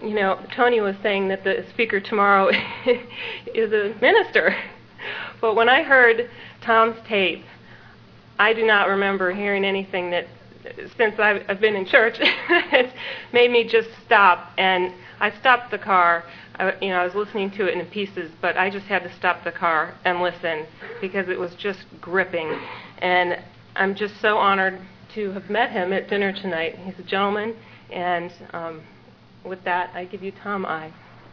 Tony was saying that the speaker tomorrow is a minister. But when I heard Tom's tape, I do not remember hearing anything that, since I've been in church, it made me just stop. And I stopped the car. I was listening to it in pieces, but I just had to stop the car and listen because it was just gripping. And I'm just so honored to have met him at dinner tonight. He's a gentleman, and with that, I give you Tom I.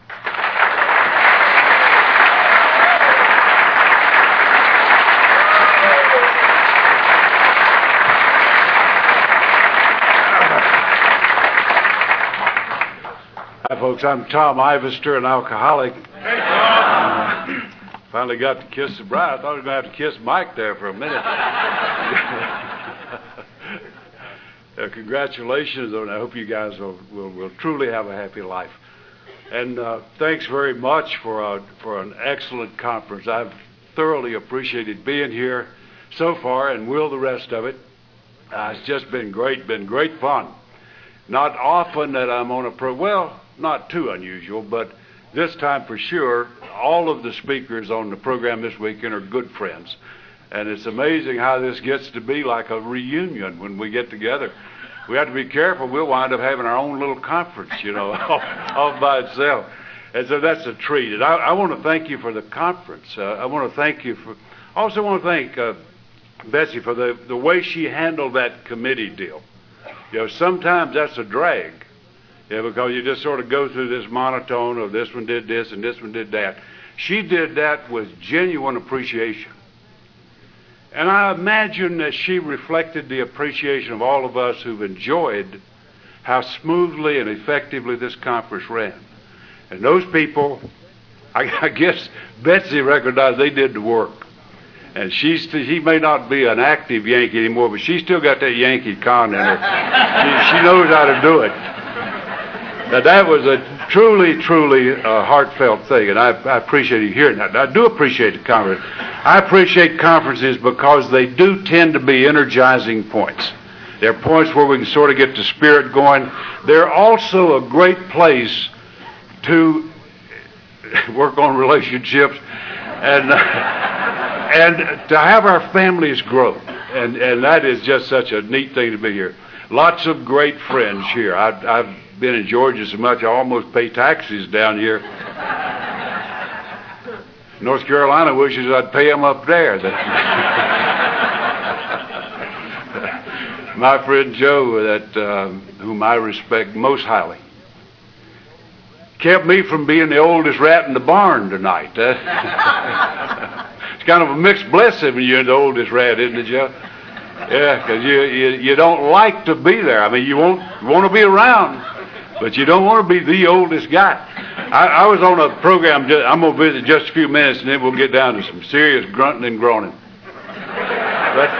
Hi, folks. I'm Tom Ivester, an alcoholic. Hey, Tom! Finally got to kiss the bride. I thought I was going to have to kiss Mike there for a minute. Congratulations, and I hope you guys will truly have a happy life. And thanks very much for an excellent conference. I've thoroughly appreciated being here so far, and will the rest of it. It's just been great fun. Not often that I'm on not too unusual, but this time for sure, all of the speakers on the program this weekend are good friends. And it's amazing how this gets to be like a reunion when we get together. We have to be careful. We'll wind up having our own little conference, all by itself. And so that's a treat. And I want to thank you for the conference. I want to thank Betsy for the way she handled that committee deal. Sometimes that's a drag. Because you just sort of go through this monotone of this one did this and this one did that. She did that with genuine appreciation. And I imagine that she reflected the appreciation of all of us who've enjoyed how smoothly and effectively this conference ran. And those people, I guess Betsy recognized they did the work. And she may not be an active Yankee anymore, but she's still got that Yankee con in her. She knows how to do it. Now, that was a truly heartfelt thing, and I appreciate you hearing that. I do appreciate the conference. I appreciate conferences because they do tend to be energizing points. They're points where we can sort of get the spirit going. They're also a great place to work on relationships and to have our families grow. And that is just such a neat thing to be here. Lots of great friends here. I've been in Georgia so much I almost pay taxes down here. North Carolina wishes I'd pay them up there. My friend Joe, whom I respect most highly, kept me from being the oldest rat in the barn tonight. It's kind of a mixed blessing when you're the oldest rat, isn't it, Joe? Yeah, because you don't like to be there. I mean, you want to be around, but you don't want to be the oldest guy. I was on a program, I'm going to visit just a few minutes, and then we'll get down to some serious grunting and groaning. But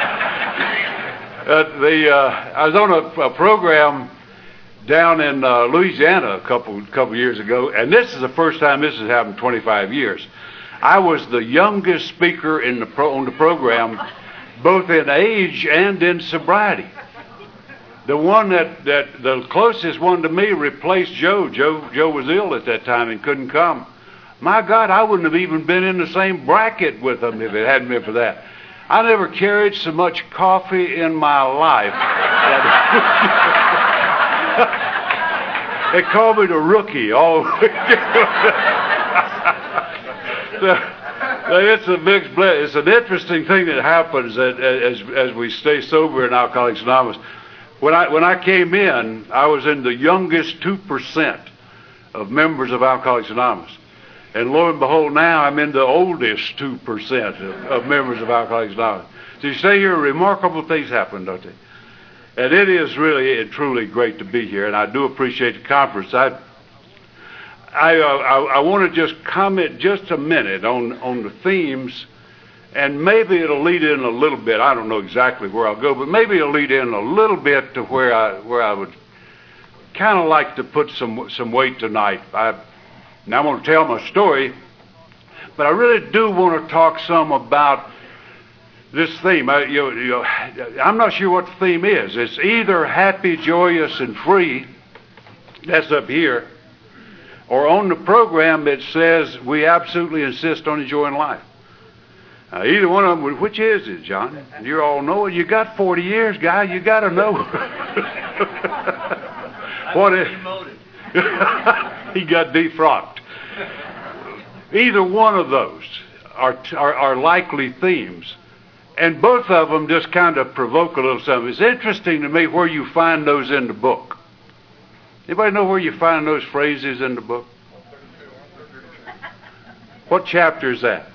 I was on a program down in Louisiana a couple years ago, and this is the first time this has happened in 25 years. I was the youngest speaker on the program, both in age and in sobriety. The one the closest one to me replaced Joe. Joe was ill at that time and couldn't come. My God, I wouldn't have even been in the same bracket with him if it hadn't been for that. I never carried so much coffee in my life. They called me the rookie. It's a mixed blend. It's an interesting thing that happens as we stay sober in Alcoholics Anonymous. When I came in, I was in the youngest 2% of members of Alcoholics Anonymous. And lo and behold, now I'm in the oldest 2% of members of Alcoholics Anonymous. So you stay here, remarkable things happen, don't they? And it is really and truly great to be here, and I do appreciate the conference. I want to just comment just a minute on the themes, and maybe it'll lead in a little bit. I don't know exactly where I'll go, but maybe it'll lead in a little bit to where I would kind of like to put some weight tonight. Now I'm going to tell my story, but I really do want to talk some about this theme. I'm not sure what the theme is. It's either happy, joyous, and free. That's up here. or on the program it says we absolutely insist on enjoying life. Either one of them, which is it, John? You all know it. You got 40 years, guy. You got to know. What is? He got defrocked. Either one of those are likely themes. And both of them just kind of provoke a little something. It's interesting to me where you find those in the book. Anybody know where you find those phrases in the book? What chapter is that?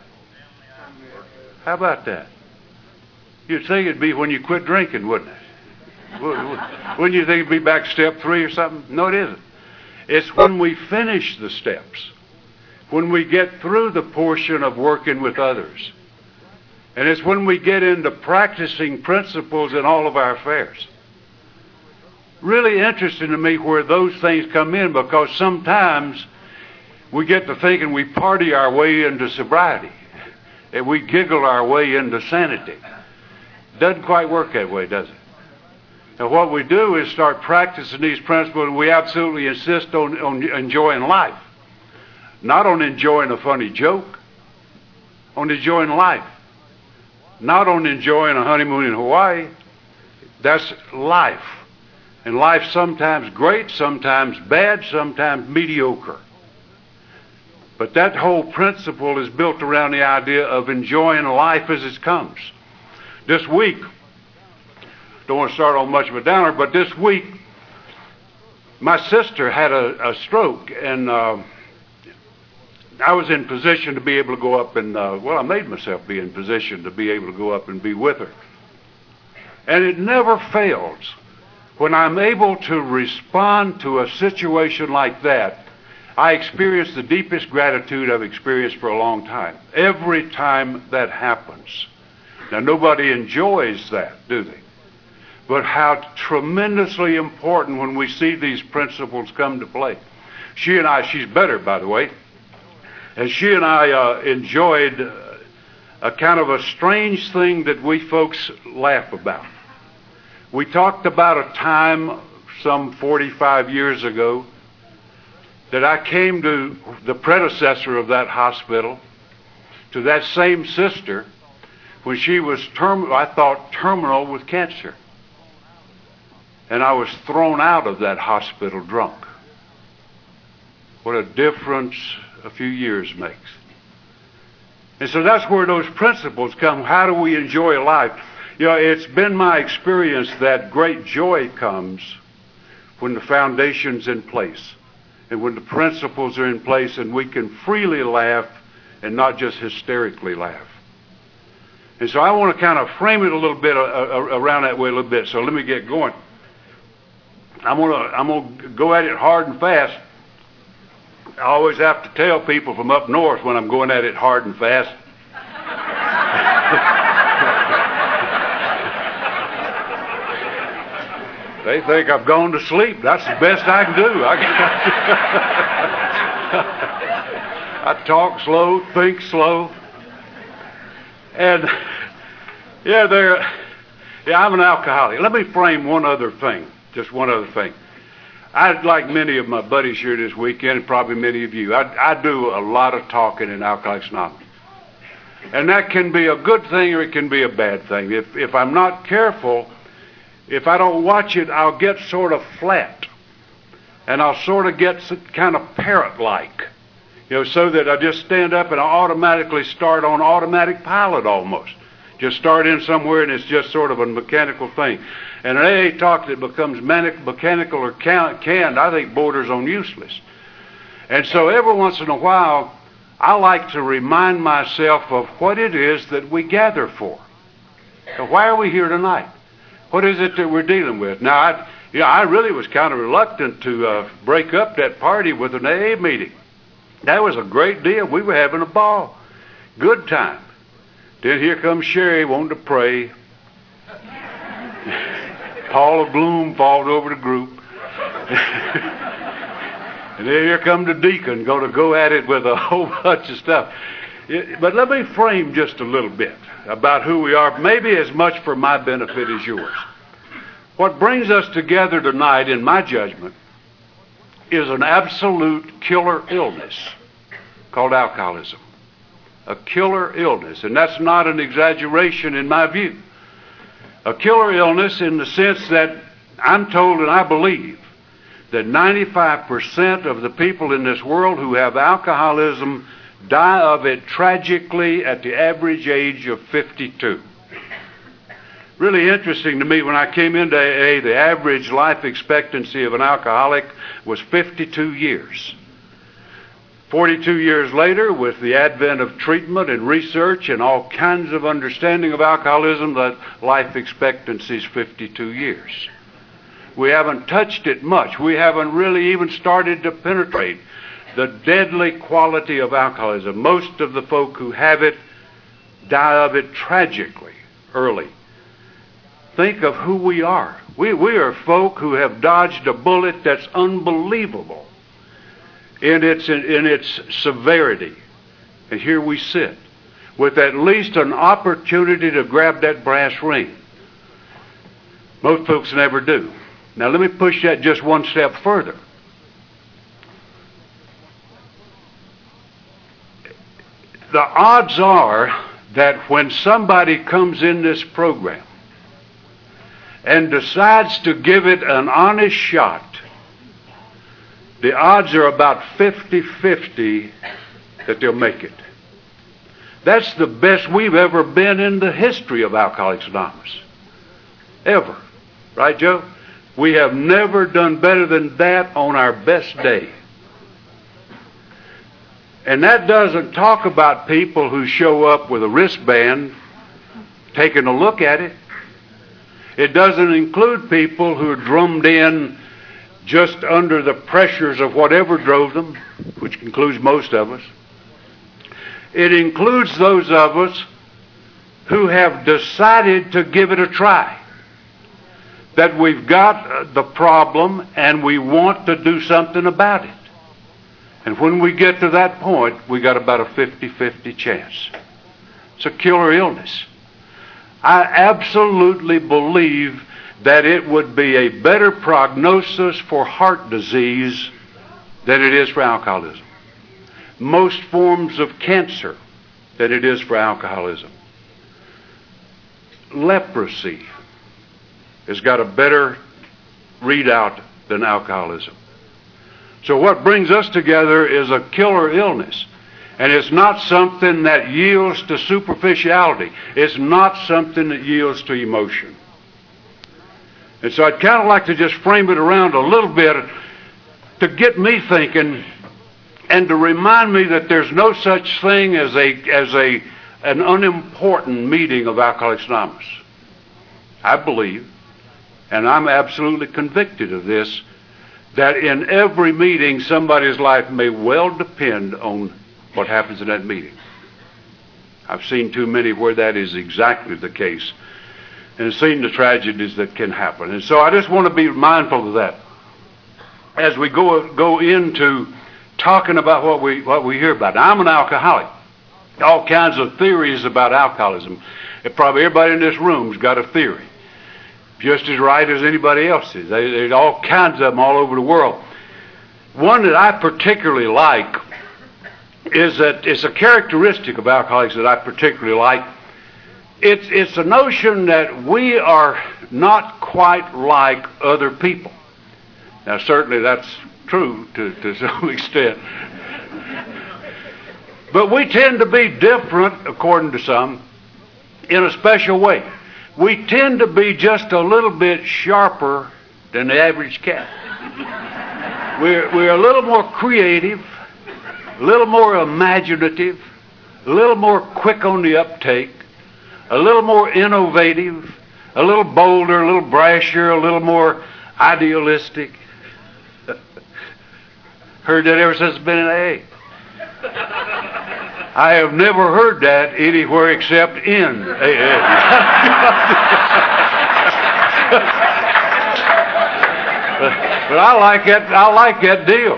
How about that? You'd think it'd be when you quit drinking, wouldn't it? Wouldn't you think it'd be back step 3 or something? No, it isn't. It's when we finish the steps, when we get through the portion of working with others. And it's when we get into practicing principles in all of our affairs. Really interesting to me where those things come in, because sometimes we get to thinking we party our way into sobriety. And we giggle our way into sanity. Doesn't quite work that way, does it? Now what we do is start practicing these principles, and we absolutely insist on enjoying life. Not on enjoying a funny joke. On enjoying life. Not on enjoying a honeymoon in Hawaii. That's life. And life sometimes great, sometimes bad, sometimes mediocre. But that whole principle is built around the idea of enjoying life as it comes. This week, don't want to start on much of a downer, but this week, my sister had a stroke, and I was in position to be able to go up and, I made myself be in position to be able to go up and be with her. And it never fails when I'm able to respond to a situation like that. I experience the deepest gratitude I've experienced for a long time. Every time that happens. Now, nobody enjoys that, do they? But how tremendously important when we see these principles come to play. She and I, she's better, by the way, and she and I enjoyed a kind of a strange thing that we folks laugh about. We talked about a time some 45 years ago that I came to the predecessor of that hospital, to that same sister, when she was, I thought, terminal with cancer. And I was thrown out of that hospital drunk. What a difference a few years makes. And so that's where those principles come. How do we enjoy life? You know, it's been my experience that great joy comes when the foundation's in place. And when the principles are in place and we can freely laugh and not just hysterically laugh. And so I want to kind of frame it a little bit around that way a little bit. So let me get going. I'm going to go at it hard and fast. I always have to tell people from up north when I'm going at it hard and fast. They think I've gone to sleep. That's the best I can do. I talk slow, think slow. And, I'm an alcoholic. Let me frame one other thing, just one other thing. I'd like many of my buddies here this weekend, and probably many of you, I do a lot of talking in Alcoholics Anonymous. And that can be a good thing or it can be a bad thing. If I'm not careful, if I don't watch it, I'll get sort of flat. And I'll sort of get kind of parrot-like. So that I just stand up and I automatically start on automatic pilot almost. Just start in somewhere and it's just sort of a mechanical thing. And an AA talk that becomes mechanical or canned, I think borders on useless. And so every once in a while, I like to remind myself of what it is that we gather for. So why are we here tonight? What is it that we're dealing with? Now, I really was kind of reluctant to break up that party with an AA meeting. That was a great deal. We were having a ball. Good time. Then here comes Sherry wanting to pray. Paula Bloom falls over the group. And then here comes the deacon going to go at it with a whole bunch of stuff. But let me frame just a little bit about who we are, maybe as much for my benefit as yours. What brings us together tonight, in my judgment, is an absolute killer illness called alcoholism. A killer illness, and that's not an exaggeration in my view. A killer illness in the sense that I'm told and I believe that 95% of the people in this world who have alcoholism die of it tragically at the average age of 52. Really interesting to me, when I came into AA, the average life expectancy of an alcoholic was 52 years. 42 years later, with the advent of treatment and research and all kinds of understanding of alcoholism, that life expectancy is 52 years. We haven't touched it much. We haven't really even started to penetrate the deadly quality of alcoholism. Most of the folk who have it die of it tragically early. Think of who we are. We are folk who have dodged a bullet that's unbelievable in its severity. And here we sit with at least an opportunity to grab that brass ring. Most folks never do. Now let me push that just one step further. The odds are that when somebody comes in this program and decides to give it an honest shot, the odds are about 50-50 that they'll make it. That's the best we've ever been in the history of Alcoholics Anonymous. Ever. Right, Joe? We have never done better than that on our best day. And that doesn't talk about people who show up with a wristband taking a look at it. It doesn't include people who are drummed in just under the pressures of whatever drove them, which includes most of us. It includes those of us who have decided to give it a try. That we've got the problem and we want to do something about it. And when we get to that point, we got about a 50-50 chance. It's a killer illness. I absolutely believe that it would be a better prognosis for heart disease than it is for alcoholism. Most forms of cancer than it is for alcoholism. Leprosy has got a better readout than alcoholism. So what brings us together is a killer illness. And it's not something that yields to superficiality. It's not something that yields to emotion. And so I'd kind of like to just frame it around a little bit to get me thinking and to remind me that there's no such thing as an unimportant meeting of Alcoholics Anonymous. I believe, and I'm absolutely convicted of this, that in every meeting somebody's life may well depend on what happens in that meeting. I've seen too many where that is exactly the case, and seen the tragedies that can happen. And so I just want to be mindful of that as we go into talking about what we hear about. Now, I'm an alcoholic. All kinds of theories about alcoholism. And probably everybody in this room's got a theory, just as right as anybody else's. There's all kinds of them all over the world. One that I particularly like is that it's a characteristic of alcoholics that I particularly like. It's the notion that we are not quite like other people. Now, certainly that's true to some extent. But we tend to be different, according to some, in a special way. We tend to be just a little bit sharper than the average cat. We're a little more creative, a little more imaginative, a little more quick on the uptake, a little more innovative, a little bolder, a little brasher, a little more idealistic. Heard that ever since I've been in AA. I have never heard that anywhere except in AA. But I like it. I like that deal.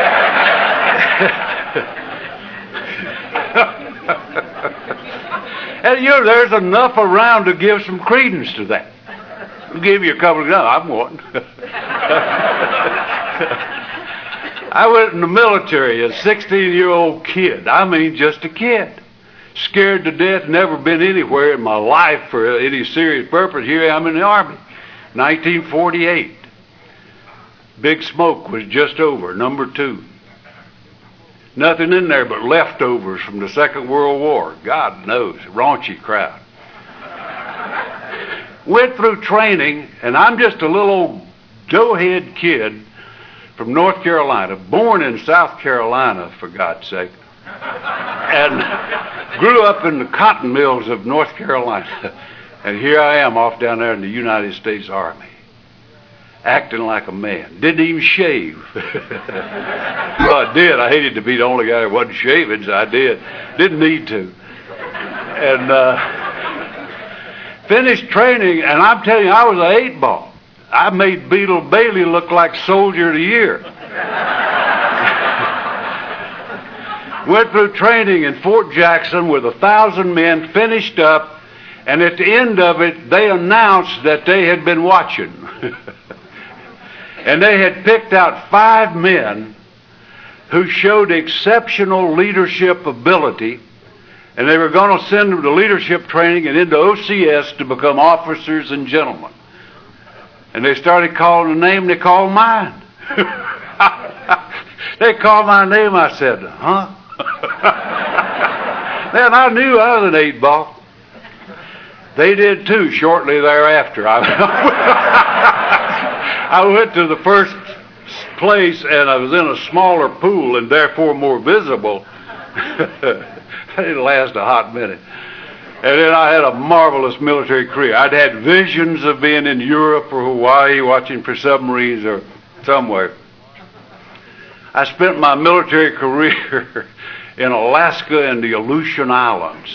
And there's enough around to give some credence to that. I'll give you a couple of. No, I'm one. I went in the military, a 16-year-old kid. I mean, just a kid. Scared to death, never been anywhere in my life for any serious purpose. Here I am in the Army. 1948. Big Smoke was just over, number 2. Nothing in there but leftovers from the Second World War. God knows, raunchy crowd. Went through training, and I'm just a little old doughhead kid from North Carolina, born in South Carolina, for God's sake, and grew up in the cotton mills of North Carolina. And here I am off down there in the United States Army, acting like a man. Didn't even shave. Well, I did. I hated to be the only guy that wasn't shaving, so I did. Didn't need to. And finished training, and I'm telling you, I was an 8-ball. I made Beetle Bailey look like Soldier of the Year. Went through training in Fort Jackson with 1,000 men, finished up, and at the end of it, they announced that they had been watching. And they had picked out 5 men who showed exceptional leadership ability, and they were going to send them to leadership training and into OCS to become officers and gentlemen. And they started calling the name, they called mine. They called my name, I said, huh? Man, I knew I was an 8-ball. They did too shortly thereafter. I went to the first place and I was in a smaller pool and therefore more visible. It didn't last a hot minute. And then I had a marvelous military career. I'd had visions of being in Europe or Hawaii watching for submarines or somewhere. I spent my military career in Alaska and the Aleutian Islands.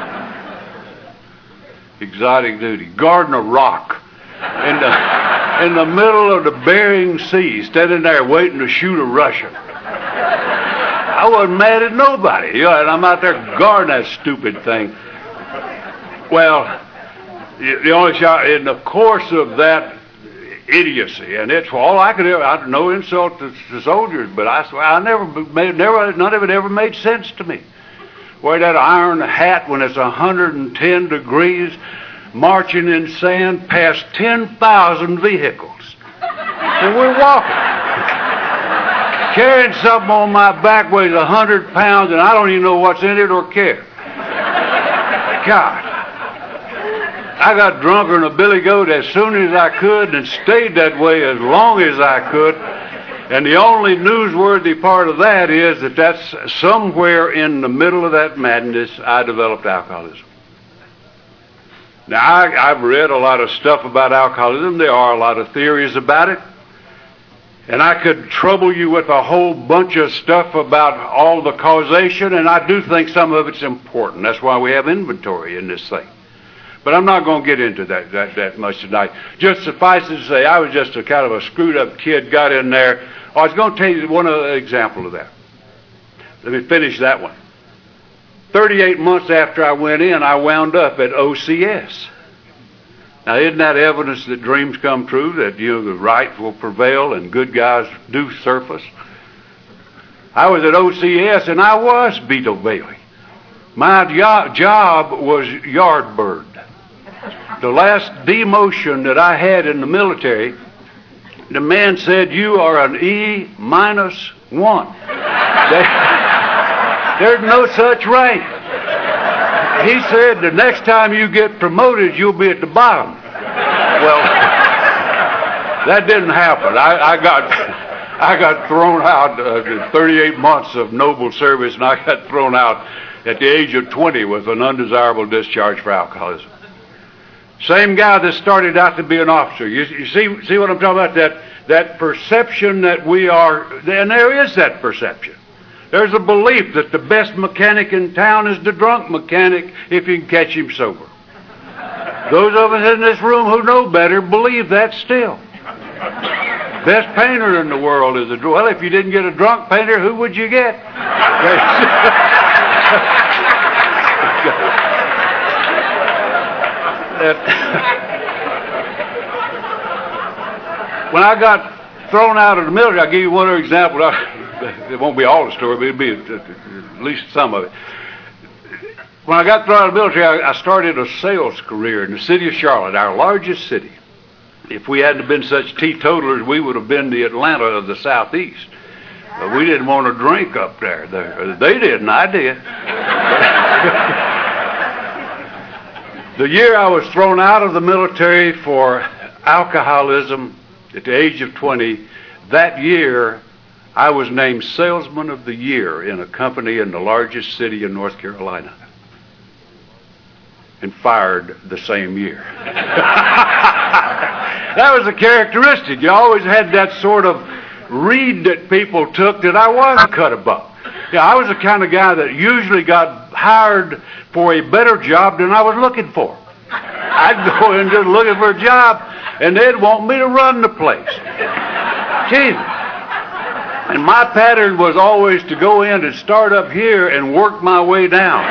Exotic duty. Guarding a rock in the middle of the Bering Sea, standing there waiting to shoot a Russian. I wasn't mad at nobody, you know, and I'm out there guarding that stupid thing. Well, the only shot in the course of that idiocy, and it's all I could ever. No insult to soldiers, but I swear none of it ever made sense to me. Wear that iron hat when it's 110 degrees, marching in sand past 10,000 vehicles, and we're walking. Carrying something on my back weighs 100 pounds, and I don't even know what's in it or care. God. I got drunker than a billy goat as soon as I could and stayed that way as long as I could. And the only newsworthy part of that is that that's somewhere in the middle of that madness I developed alcoholism. Now, I've read a lot of stuff about alcoholism. There are a lot of theories about it. And I could trouble you with a whole bunch of stuff about all the causation, and I do think some of it's important. That's why we have inventory in this thing. But I'm not going to get into that much tonight. Just suffice it to say, I was just a kind of a screwed up kid, got in there. I was going to tell you one example of that. Let me finish that one. 38 months after I went in, I wound up at OCS. Now, isn't that evidence that dreams come true, that the right will prevail and good guys do surface? I was at OCS, and I was Beetle Bailey. My job was yard bird. The last demotion that I had in the military, the man said, "You are an E-1. There's no such rank." He said, "The next time you get promoted, you'll be at the bottom." Well, that didn't happen. I got thrown out 38 months of noble service, and I got thrown out at the age of 20 with an undesirable discharge for alcoholism. Same guy that started out to be an officer. You see what I'm talking about? That perception that we are, and there is that perception. There's a belief that the best mechanic in town is the drunk mechanic if you can catch him sober. Those of us in this room who know better believe that still. Best painter in the world is a drunk. Well, if you didn't get a drunk painter, who would you get? When I got thrown out of the military, I'll give you one other example. It won't be all the story, but it'll be at least some of it. When I got through out of the military, I started a sales career in the city of Charlotte, our largest city. If we hadn't been such teetotalers, we would have been the Atlanta of the Southeast. But we didn't want to drink up there. They didn't, I did. The year I was thrown out of the military for alcoholism at the age of 20, that year I was named Salesman of the Year in a company in the largest city in North Carolina. And fired the same year. That was a characteristic. You always had that sort of read that people took that I was cut above. Yeah, I was the kind of guy that usually got hired for a better job than I was looking for. I'd go in just looking for a job, and they'd want me to run the place. Jesus. And my pattern was always to go in and start up here and work my way down.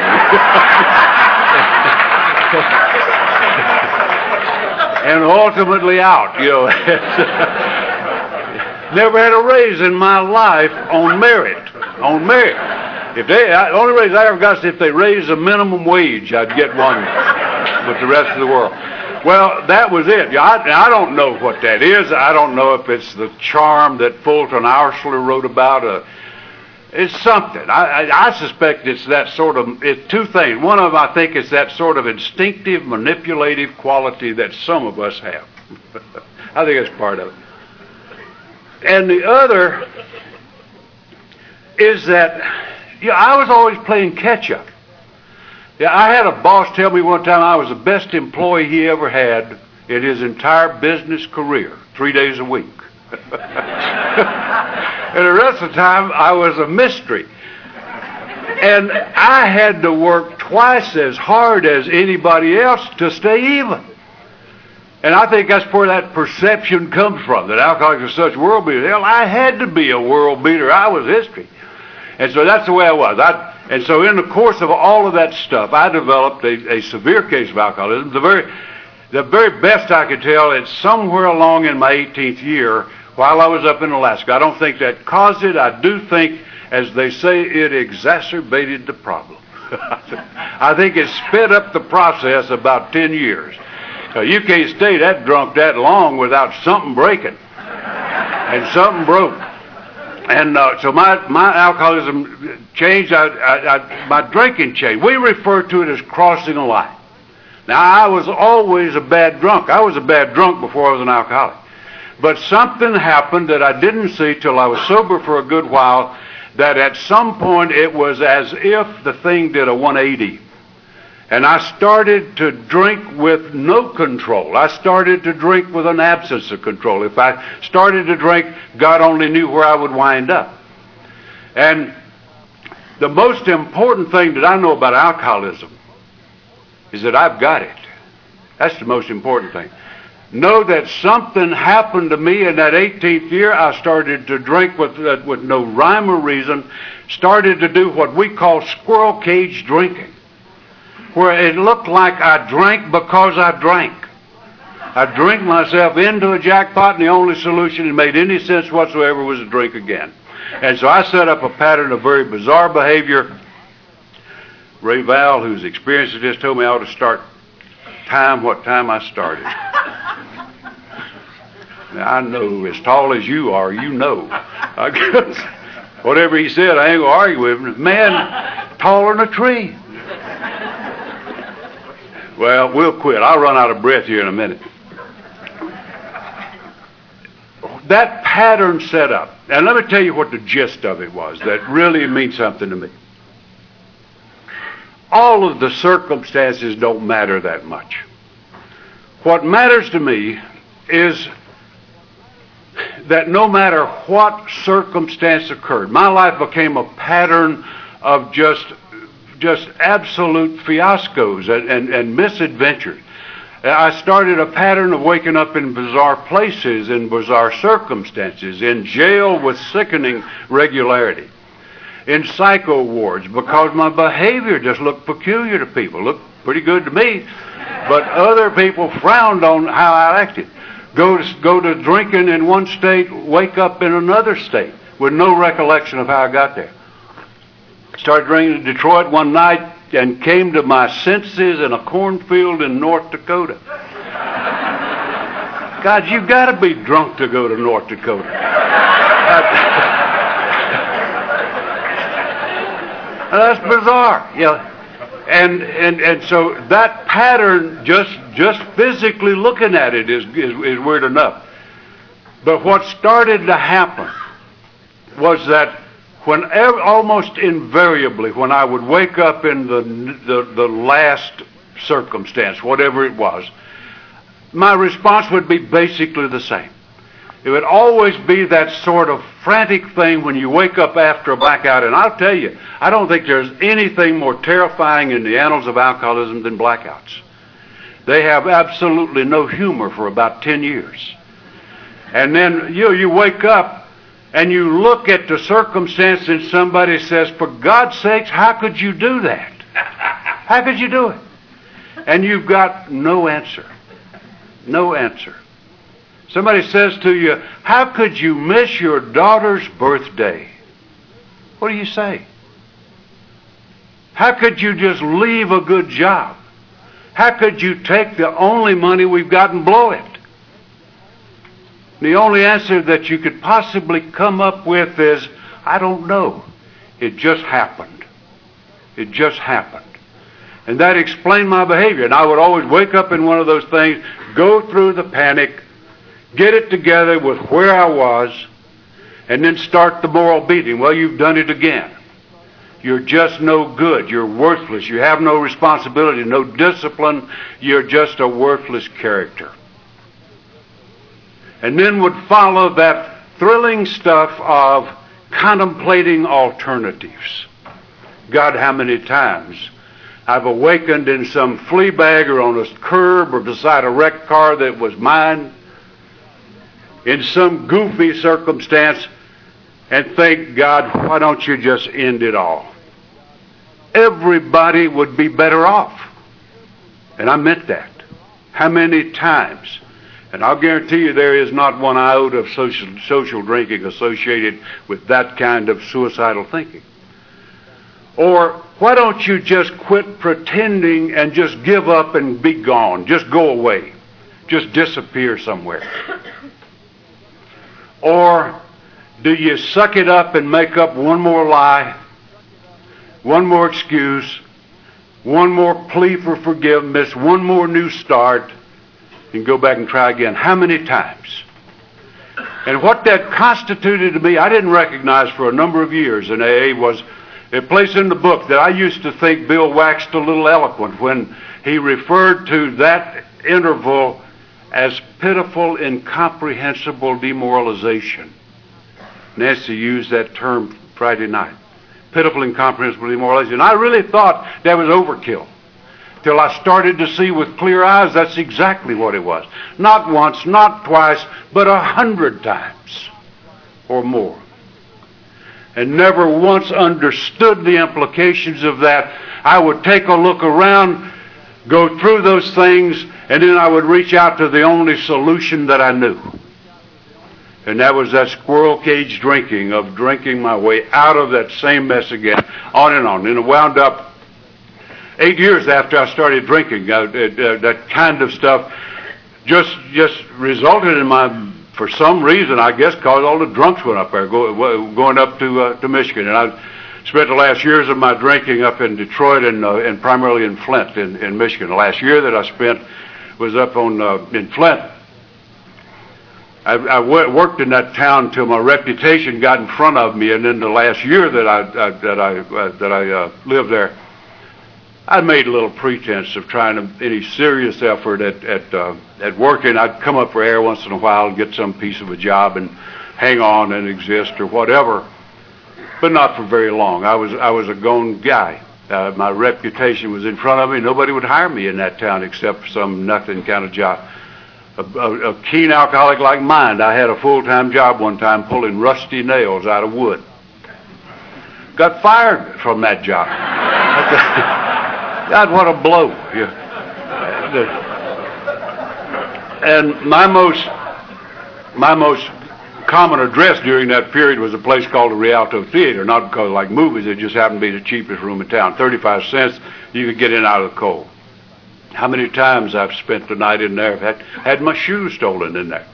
And ultimately out, you know. Never had a raise in my life on merit. On merit. The only raise I ever got is if they raised the minimum wage, I'd get one with the rest of the world. Well, that was it. I don't know what that is. I don't know if it's the charm that Fulton Oursler wrote about. It's something. I suspect it's that sort of, it's two things. One of them, I think, is that sort of instinctive, manipulative quality that some of us have. I think that's part of it. And the other is that, I was always playing catch-up. I had a boss tell me one time I was the best employee he ever had in his entire business career, 3 days a week. And the rest of the time, I was a mystery. And I had to work twice as hard as anybody else to stay even. And I think that's where that perception comes from, that alcoholics are such world beaters. Hell, I had to be a world beater. I was history. And so that's the way I was. And so in the course of all of that stuff, I developed a severe case of alcoholism. The very best I could tell, it's somewhere along in my 18th year while I was up in Alaska. I don't think that caused it. I do think, as they say, it exacerbated the problem. I think it sped up the process about 10 years. You can't stay that drunk that long without something breaking. And something broke. And so my alcoholism changed. My drinking changed. We refer to it as crossing a line. Now, I was always a bad drunk. I was a bad drunk before I was an alcoholic. But something happened that I didn't see till I was sober for a good while, that at some point it was as if the thing did a 180. And I started to drink with no control. I started to drink with an absence of control. If I started to drink, God only knew where I would wind up. And the most important thing that I know about alcoholism is that I've got it. That's the most important thing. Know that something happened to me in that 18th year. I started to drink with no rhyme or reason. Started to do what we call squirrel cage drinking, where it looked like I drank because I drank. I drank myself into a jackpot, and the only solution that made any sense whatsoever was to drink again. And so I set up a pattern of very bizarre behavior. Ray Val, who's experienced this, told me I ought to start what time I started. Now, I know as tall as you are, you know. Whatever he said, I ain't going to argue with him. Man, taller than a tree. Well, we'll quit. I'll run out of breath here in a minute. That pattern set up. And let me tell you what the gist of it was that really means something to me. All of the circumstances don't matter that much. What matters to me is that no matter what circumstance occurred, my life became a pattern of just absolute fiascos and misadventures. I started a pattern of waking up in bizarre places, in bizarre circumstances, in jail with sickening regularity, in psycho wards, because my behavior just looked peculiar to people. Looked pretty good to me, but other people frowned on how I acted. Go to drinking in one state, wake up in another state with no recollection of how I got there. Started drinking in Detroit one night and came to my senses in a cornfield in North Dakota. God, you've got to be drunk to go to North Dakota. That's bizarre. And so that pattern, just physically looking at it is weird enough. But what started to happen was that almost invariably, when I would wake up in the last circumstance, whatever it was, my response would be basically the same. It would always be that sort of frantic thing when you wake up after a blackout. And I'll tell you, I don't think there's anything more terrifying in the annals of alcoholism than blackouts. They have absolutely no humor for about 10 years. And then you wake up and you look at the circumstance and somebody says, for God's sakes, how could you do that? How could you do it? And you've got no answer. No answer. Somebody says to you, how could you miss your daughter's birthday? What do you say? How could you just leave a good job? How could you take the only money we've got and blow it? The only answer that you could possibly come up with is, I don't know. It just happened. It just happened. And that explained my behavior. And I would always wake up in one of those things, go through the panic, get it together with where I was, and then start the moral beating. Well, you've done it again. You're just no good. You're worthless. You have no responsibility, no discipline. You're just a worthless character. And then would follow that thrilling stuff of contemplating alternatives. God, how many times I've awakened in some flea bag or on a curb or beside a wrecked car that was mine in some goofy circumstance and think, God, why don't you just end it all? Everybody would be better off. And I meant that. How many times? And I'll guarantee you there is not one iota of social drinking associated with that kind of suicidal thinking. Or why don't you just quit pretending and just give up and be gone? Just go away. Just disappear somewhere. Or do you suck it up and make up one more lie, one more excuse, one more plea for forgiveness, one more new start, and go back and try again? How many times? And what that constituted to me, I didn't recognize for a number of years in AA, was a place in the book that I used to think Bill waxed a little eloquent when he referred to that interval as pitiful, incomprehensible demoralization. Nancy used that term Friday night. Pitiful, incomprehensible demoralization. I really thought that was overkill, till I started to see with clear eyes that's exactly what it was. Not once, not twice, but 100 times or more. And never once understood the implications of that. I would take a look around, go through those things, and then I would reach out to the only solution that I knew. And that was that squirrel cage drinking, of drinking my way out of that same mess again, on and on. And it wound up 8 years after I started drinking. That kind of stuff just resulted in for some reason, I guess, because all the drunks went up there, going up to Michigan. And I spent the last years of my drinking up in Detroit and primarily in Flint, in Michigan. The last year that I spent was up in Flint. I worked in that town till my reputation got in front of me, and then the last year that I lived there, I made a little pretense of trying any serious effort at working. I'd come up for air once in a while and get some piece of a job and hang on and exist or whatever, but not for very long. I was a gone guy. My reputation was in front of me. Nobody would hire me in that town except for some nothing kind of job. A keen alcoholic like mine, I had a full-time job one time pulling rusty nails out of wood. Got fired from that job. God, what a blow. And my most common address during that period was a place called the Rialto Theater, not because of like movies, it just happened to be the cheapest room in town. 35 cents, you could get in out of the cold. How many times I've spent the night in there, had my shoes stolen in there.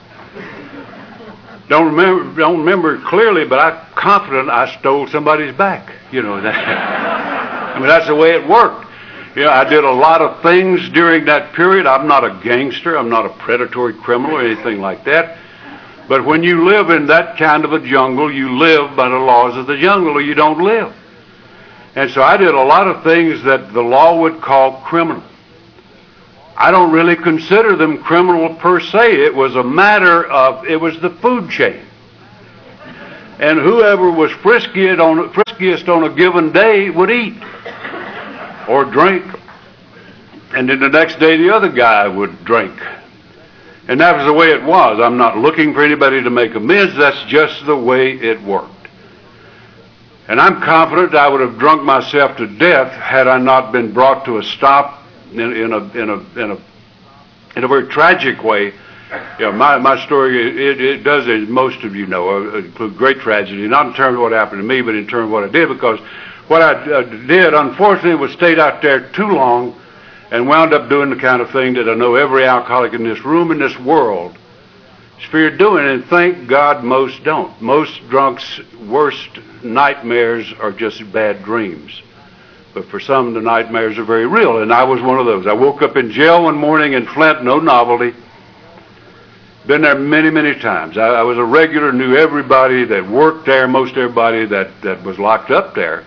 Don't remember clearly, but I'm confident I stole somebody's back. You know, I mean, that's the way it worked. You know, I did a lot of things during that period. I'm not a gangster. I'm not a predatory criminal or anything like that. But when you live in that kind of a jungle, you live by the laws of the jungle or you don't live. And so I did a lot of things that the law would call criminal. I don't really consider them criminal per se. It was a matter of, it was the food chain. And whoever was friskiest on a given day would eat or drink. And then the next day the other guy would drink. And that was the way it was. I'm not looking for anybody to make amends. That's just the way it worked. And I'm confident I would have drunk myself to death had I not been brought to a stop in a very tragic way. You know, my story, it does, as most of you know, include great tragedy, not in terms of what happened to me, but in terms of what I did, because what I did, unfortunately, was stayed out there too long and wound up doing the kind of thing that I know every alcoholic in this room, in this world, is feared doing, and thank God most don't. Most drunks' worst nightmares are just bad dreams. But for some, the nightmares are very real, and I was one of those. I woke up in jail one morning in Flint, no novelty. Been there many, many times. I was a regular, knew everybody that worked there, most everybody that was locked up there.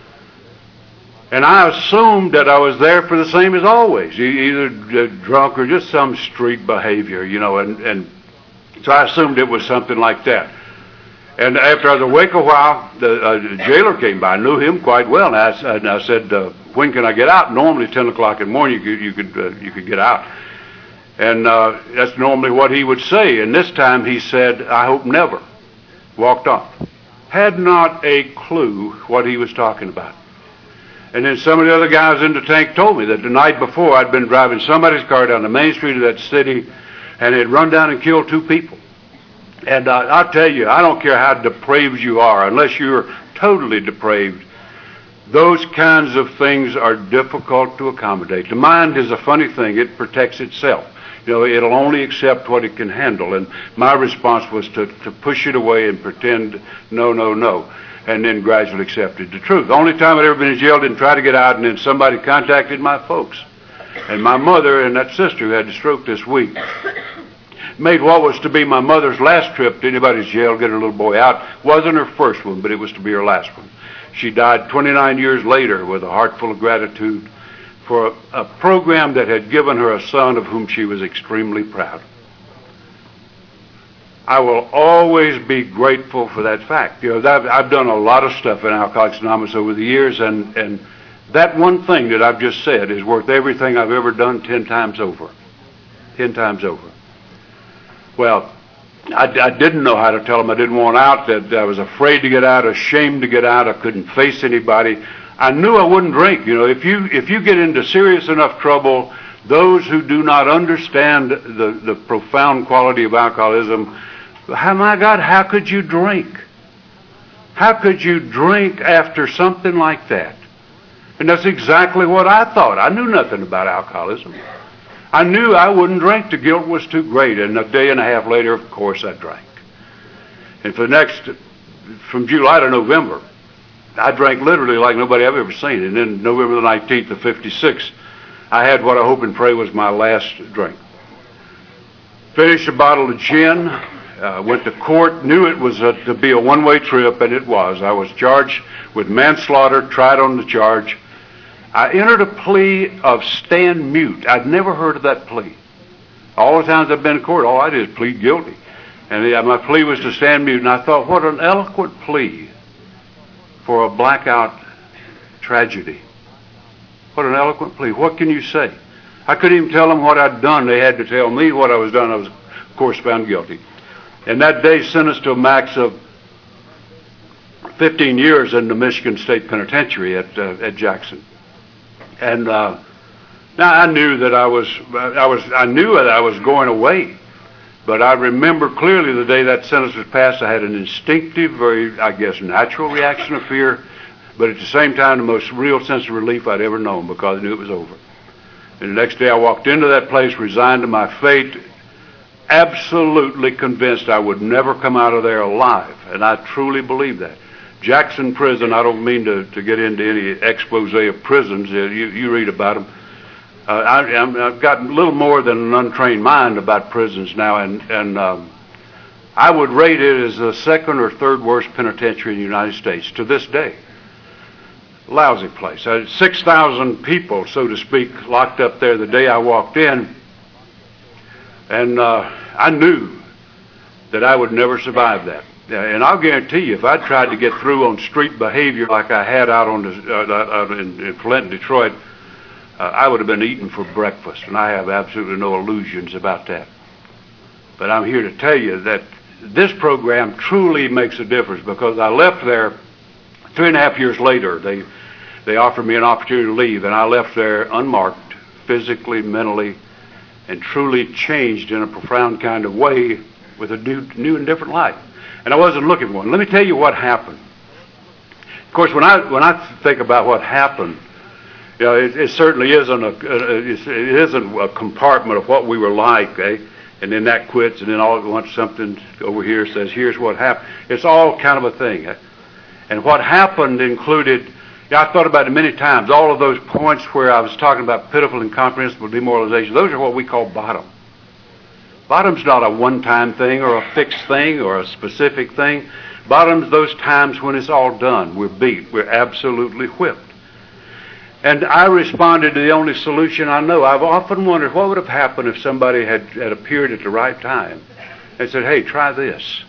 And I assumed that I was there for the same as always, either drunk or just some street behavior, you know, and so I assumed it was something like that. And after I was awake a while, the jailer came by. I knew him quite well, and I said, when can I get out? Normally 10 o'clock in the morning you could get out. And that's normally what he would say. And this time he said, I hope never. Walked off. Had not a clue what he was talking about. And then some of the other guys in the tank told me that the night before I'd been driving somebody's car down the main street of that city, and it had run down and killed 2 people. And I'll tell you, I don't care how depraved you are, unless you're totally depraved, those kinds of things are difficult to accommodate. The mind is a funny thing. It protects itself. You know, it'll only accept what it can handle. And my response was to push it away and pretend, no, and then gradually accepted the truth. The only time I'd ever been in jail, didn't try to get out, and then somebody contacted my folks. And my mother and that sister who had the stroke this week made what was to be my mother's last trip to anybody's jail, get her little boy out. Wasn't her first one, but it was to be her last one. She died 29 years later with a heart full of gratitude for a program that had given her a son of whom she was extremely proud. I will always be grateful for that fact. You know, I've done a lot of stuff in Alcoholics Anonymous over the years, and that one thing that I've just said is worth everything I've ever done 10 times over. 10 times over. Well, I didn't know how to tell them I didn't want out, that I was afraid to get out, ashamed to get out, I couldn't face anybody. I knew I wouldn't drink. You know, if you get into serious enough trouble, those who do not understand the profound quality of alcoholism, my God, how could you drink? How could you drink after something like that? And that's exactly what I thought. I knew nothing about alcoholism. I knew I wouldn't drink. The guilt was too great. And a day and a half later, of course, I drank. And from July to November, I drank literally like nobody I've ever seen. And then November the 19th of 56, I had what I hope and pray was my last drink. Finished a bottle of gin, went to court, knew it was to be a one-way trip, and it was. I was charged with manslaughter, tried on the charge. I entered a plea of stand mute. I'd never heard of that plea. All the times I've been in court, all I did is plead guilty. And my plea was to stand mute. And I thought, what an eloquent plea for a blackout tragedy. What an eloquent plea. What can you say? I couldn't even tell them what I'd done. They had to tell me what I was done. I was, of course, found guilty. And that day sentenced to a max of 15 years in the Michigan State Penitentiary at Jackson. And now I knew that I knew that I was going away, But I remember clearly the day that sentence was passed, I had an instinctive, very, I guess, natural reaction of fear, but at the same time, the most real sense of relief I'd ever known, because I knew it was over. And the next day I walked into that place, resigned to my fate, absolutely convinced I would never come out of there alive. And I truly believe that. Jackson Prison, I don't mean to get into any expose of prisons. You read about them. I've got a little more than an untrained mind about prisons now, and I would rate it as the second or third worst penitentiary in the United States to this day. Lousy place. 6,000 people, so to speak, locked up there the day I walked in, and I knew that I would never survive that. And I'll guarantee you, if I'd tried to get through on street behavior like I had out on in Flint, Detroit, I would have been eaten for breakfast, and I have absolutely no illusions about that. But I'm here to tell you that this program truly makes a difference, because I left there 3.5 years later. They offered me an opportunity to leave, and I left there unmarked, physically, mentally, and truly changed in a profound kind of way with a new and different life. And I wasn't looking for one. Let me tell you what happened. Of course, when I think about what happened, you know, it certainly isn't a compartment of what we were like, eh? And then that quits, and then all at once something over here says, here's what happened. It's all kind of a thing. Eh? And what happened included, I thought about it many times, all of those points where I was talking about pitiful, incomprehensible demoralization, those are what we call bottom. Bottom's not a one-time thing or a fixed thing or a specific thing. Bottom's those times when it's all done. We're beat. We're absolutely whipped. And I responded to the only solution I know. I've often wondered what would have happened if somebody had appeared at the right time and said, hey, try this.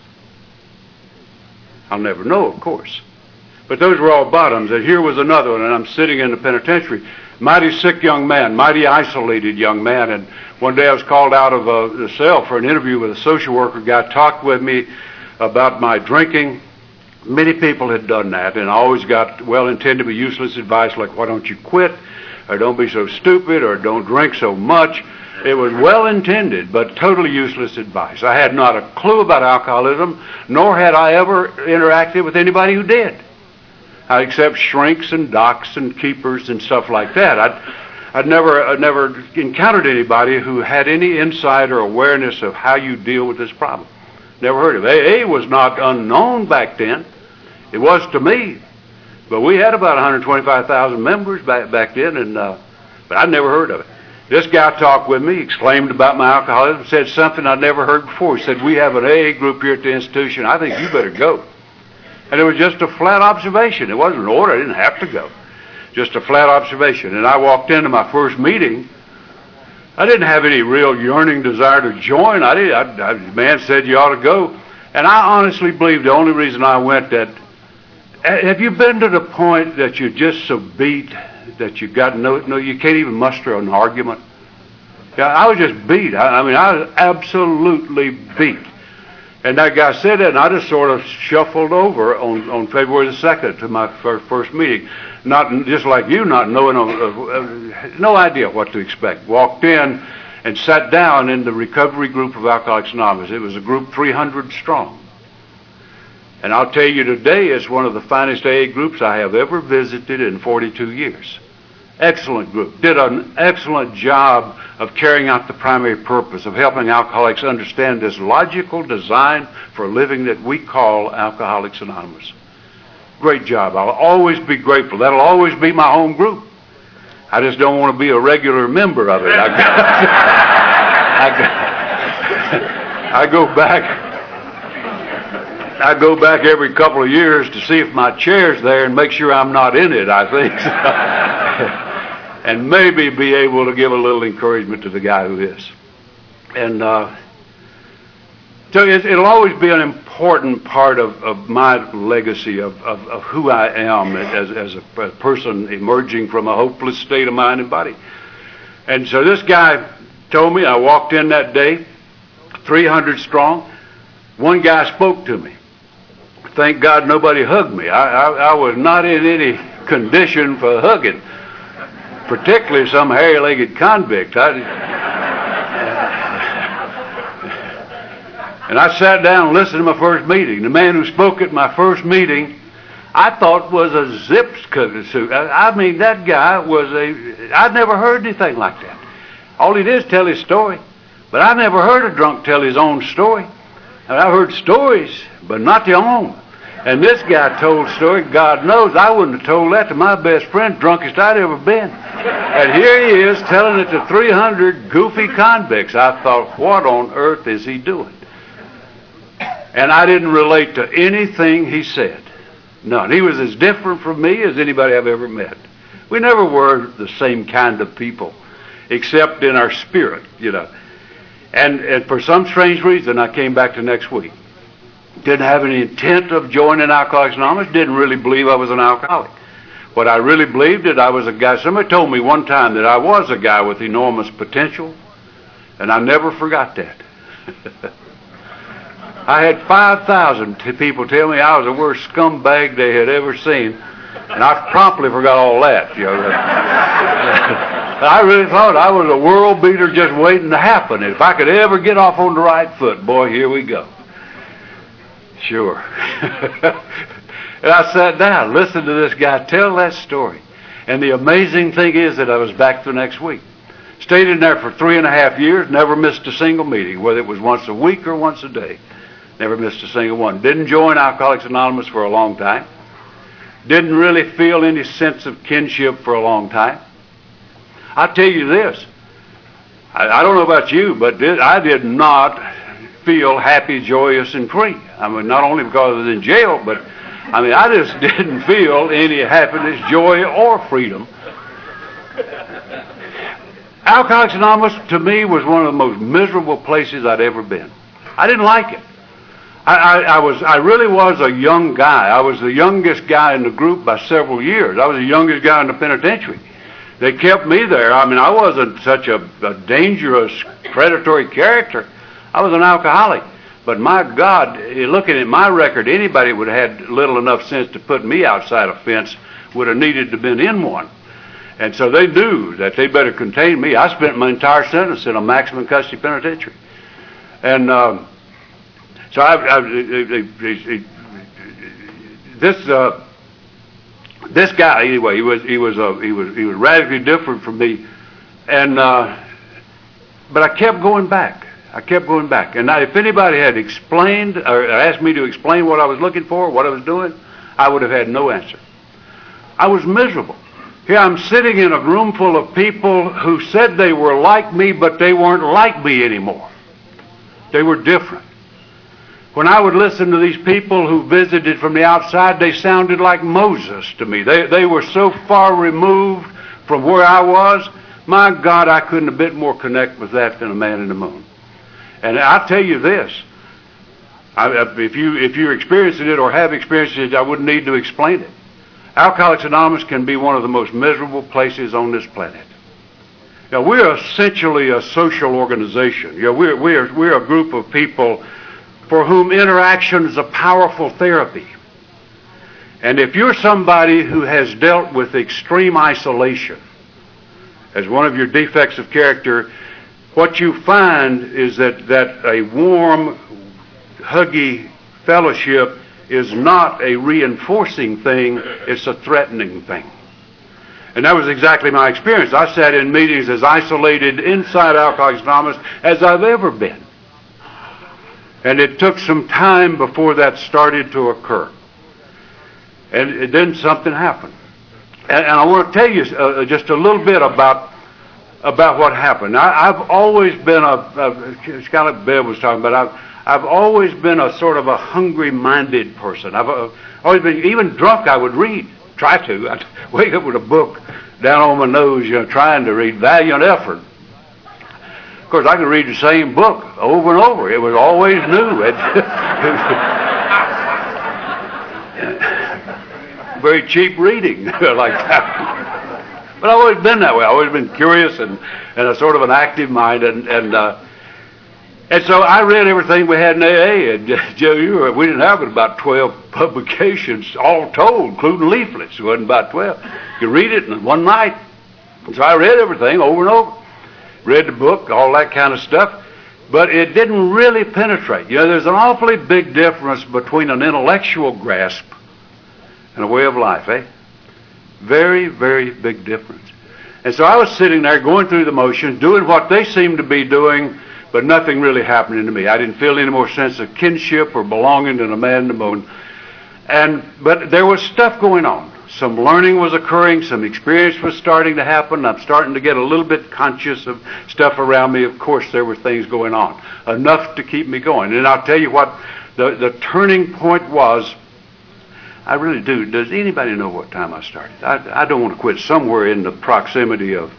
I'll never know, of course. But those were all bottoms. And here was another one, and I'm sitting in the penitentiary. Mighty sick young man, mighty isolated young man. And one day I was called out of the cell for an interview with a social worker. Guy talked with me about my drinking. Many people had done that, and I always got well-intended but useless advice like, why don't you quit, or don't be so stupid, or don't drink so much. It was well-intended but totally useless advice. I had not a clue about alcoholism, nor had I ever interacted with anybody who did, except shrinks and docs and keepers and stuff like that. I'd never encountered anybody who had any insight or awareness of how you deal with this problem. Never heard of it. AA was not unknown back then. It was to me. But we had about 125,000 members back then, but I'd never heard of it. This guy talked with me, exclaimed about my alcoholism, said something I'd never heard before. He said, we have an AA group here at the institution. I think you better go. And it was just a flat observation. It wasn't an order. I didn't have to go. Just a flat observation. And I walked into my first meeting. I didn't have any real yearning desire to join. The man said you ought to go. And I honestly believe the only reason I went that, have you been to the point that you're just so beat that you got you can't even muster an argument? Yeah, I was just beat. I was absolutely beat. And that guy said that, and I just sort of shuffled over on February the 2nd to my first meeting. Not just like you, not knowing, no idea what to expect. Walked in and sat down in the recovery group of Alcoholics Anonymous. It was a group 300 strong. And I'll tell you today, it's one of the finest AA groups I have ever visited in 42 years. Excellent group. Did an excellent job of carrying out the primary purpose of helping alcoholics understand this logical design for living that we call Alcoholics Anonymous. Great job. I'll always be grateful. That'll always be my home group. I just don't want to be a regular member of it. I go back every couple of years to see if my chair's there and make sure I'm not in it, I think. And maybe be able to give a little encouragement to the guy who is. And so it'll always be an important part of my legacy of who I am as a person emerging from a hopeless state of mind and body. And so this guy told me, I walked in that day, 300 strong. One guy spoke to me. Thank God nobody hugged me. I was not in any condition for hugging, particularly some hairy-legged convict. And I sat down and listened to my first meeting. The man who spoke at my first meeting, I thought was a zips suit. I mean, that guy was I'd never heard anything like that. All he did is tell his story. But I never heard a drunk tell his own story. And I heard stories, but not their own. And this guy told a story, God knows, I wouldn't have told that to my best friend, drunkest I'd ever been. And here he is telling it to 300 goofy convicts. I thought, what on earth is he doing? And I didn't relate to anything he said. None. He was as different from me as anybody I've ever met. We never were the same kind of people, except in our spirit, you know. And for some strange reason, I came back the next week. Didn't have any intent of joining Alcoholics Anonymous. Didn't really believe I was an alcoholic. What I really believed that I was a guy. Somebody told me one time that I was a guy with enormous potential, and I never forgot that. I had 5,000 people tell me I was the worst scumbag they had ever seen, and I promptly forgot all that. You know. I really thought I was a world beater just waiting to happen. If I could ever get off on the right foot, boy, here we go. Sure. And I sat down, listened to this guy tell that story. And the amazing thing is that I was back the next week. Stayed in there for 3.5 years, never missed a single meeting, whether it was once a week or once a day. Never missed a single one. Didn't join Alcoholics Anonymous for a long time. Didn't really feel any sense of kinship for a long time. I'll tell you this. I don't know about you, but I did not feel happy, joyous, and free. I mean, not only because I was in jail, but I mean, I just didn't feel any happiness, joy, or freedom. Alcoholics Anonymous, to me, was one of the most miserable places I'd ever been. I didn't like it. I really was a young guy. I was the youngest guy in the group by several years. I was the youngest guy in the penitentiary. They kept me there. I mean, I wasn't such a dangerous, predatory character. I was an alcoholic. But my God, looking at my record, anybody would have had little enough sense to put me outside a fence would have needed to have been in one. And so they knew that they better contain me. I spent my entire sentence in a maximum custody penitentiary. And so this guy, anyway, he was radically different from me, and but I kept going back. And now, if anybody had explained or asked me to explain what I was looking for, what I was doing, I would have had no answer. I was miserable. Here I'm sitting in a room full of people who said they were like me, but they weren't like me anymore. They were different. When I would listen to these people who visited from the outside, they sounded like Moses to me. They were so far removed from where I was. My God, I couldn't a bit more connect with that than a man in the moon. And I'll tell you this. If you're experiencing it or have experienced it, I wouldn't need to explain it. Alcoholics Anonymous can be one of the most miserable places on this planet. Now, we're essentially a social organization. You know, we're a group of people for whom interaction is a powerful therapy. And if you're somebody who has dealt with extreme isolation as one of your defects of character, what you find is that a warm, huggy fellowship is not a reinforcing thing, it's a threatening thing. And that was exactly my experience. I sat in meetings as isolated inside Alcoholics Anonymous as I've ever been. And it took some time before that started to occur. And then something happened. And I want to tell you just a little bit about what happened. I've always been it's kind of like Bev was talking about, I've always been a sort of a hungry-minded person. I've always been, even drunk I would read, try to. I'd wake up with a book down on my nose, trying to read, valiant effort. Of course, I could read the same book over and over. It was always new. Very cheap reading like that. But I've always been that way. I've always been curious and a sort of an active mind. And so I read everything we had in AA. And Joe, we didn't have about 12 publications, all told, including leaflets. It wasn't about 12. You could read it in one night. And so I read everything over and over. Read the book, all that kind of stuff. but it didn't really penetrate. You know, there's an awfully big difference between an intellectual grasp and a way of life, eh? Very, very big difference. And so I was sitting there going through the motions, doing what they seemed to be doing, but nothing really happening to me. I didn't feel any more sense of kinship or belonging than a man in the moon. But there was stuff going on. Some learning was occurring, some experience was starting to happen. I'm starting to get a little bit conscious of stuff around me. Of course, there were things going on, enough to keep me going. And I'll tell you what the turning point was. I really do. Does anybody know what time I started? I don't want to quit somewhere in the proximity of...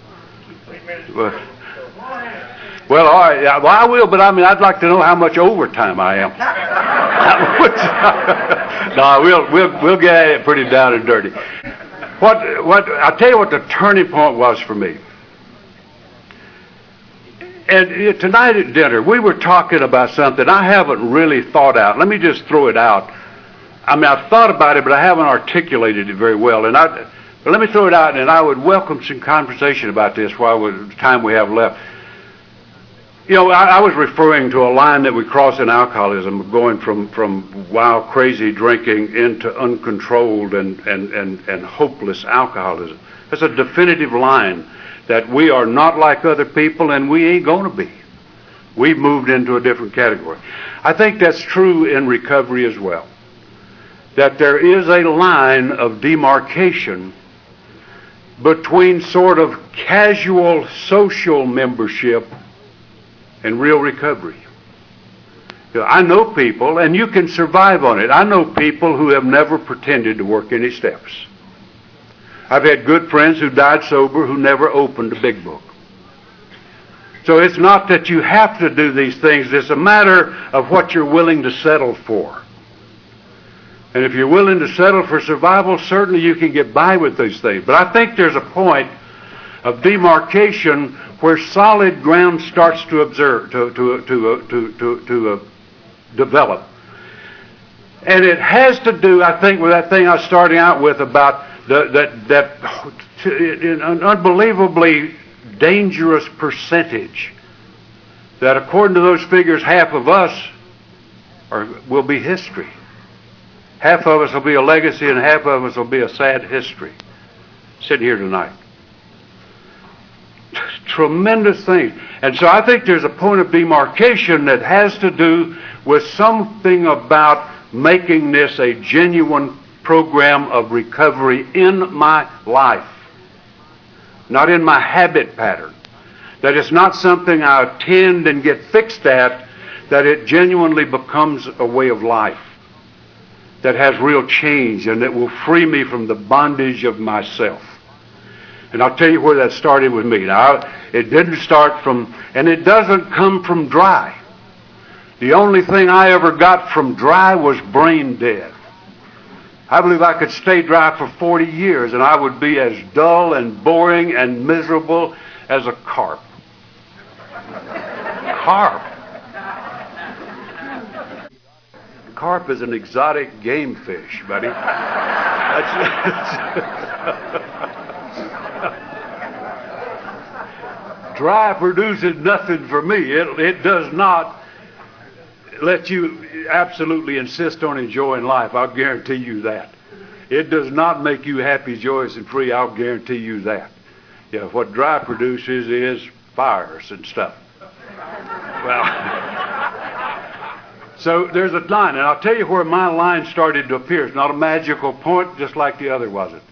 Well, all right. Well, I will, but I mean, I'd like to know how much overtime I am. No, we'll get at it pretty down and dirty. I'll tell you what the turning point was for me. And tonight at dinner, we were talking about something I haven't really thought out. Let me just throw it out. I mean, I've thought about it, but I haven't articulated it very well. But let me throw it out, and I would welcome some conversation about this while the time we have left. You know, I was referring to a line that we cross in alcoholism, going from wild, crazy drinking into uncontrolled and hopeless alcoholism. That's a definitive line that we are not like other people, and we ain't going to be. We've moved into a different category. I think that's true in recovery as well. That there is a line of demarcation between sort of casual social membership and real recovery. You know, I know people, and you can survive on it. I know people who have never pretended to work any steps. I've had good friends who died sober who never opened a big book. So it's not that you have to do these things. It's a matter of what you're willing to settle for. And if you're willing to settle for survival, certainly you can get by with these things. But I think there's a point of demarcation where solid ground starts to develop. And it has to do, I think, with that thing I was starting out with about an unbelievably dangerous percentage that, according to those figures, half of us will be history. Half of us will be a legacy, and half of us will be a sad history. Sitting here tonight. Tremendous things. And so I think there's a point of demarcation that has to do with something about making this a genuine program of recovery in my life, not in my habit pattern. That it's not something I attend and get fixed at, that it genuinely becomes a way of life that has real change and that will free me from the bondage of myself. And I'll tell you where that started with me. Now, it didn't start from, and it doesn't come from dry. The only thing I ever got from dry was brain dead. I believe I could stay dry for 40 years and I would be as dull and boring and miserable as a carp. Carp. Carp is an exotic game fish, buddy. Dry produces nothing for me. It does not let you absolutely insist on enjoying life. I'll guarantee you that. It does not make you happy, joyous, and free. I'll guarantee you that. Yeah, what dry produces is fires and stuff. Well, so there's a line, and I'll tell you where my line started to appear. It's not a magical point, just like the other wasn't.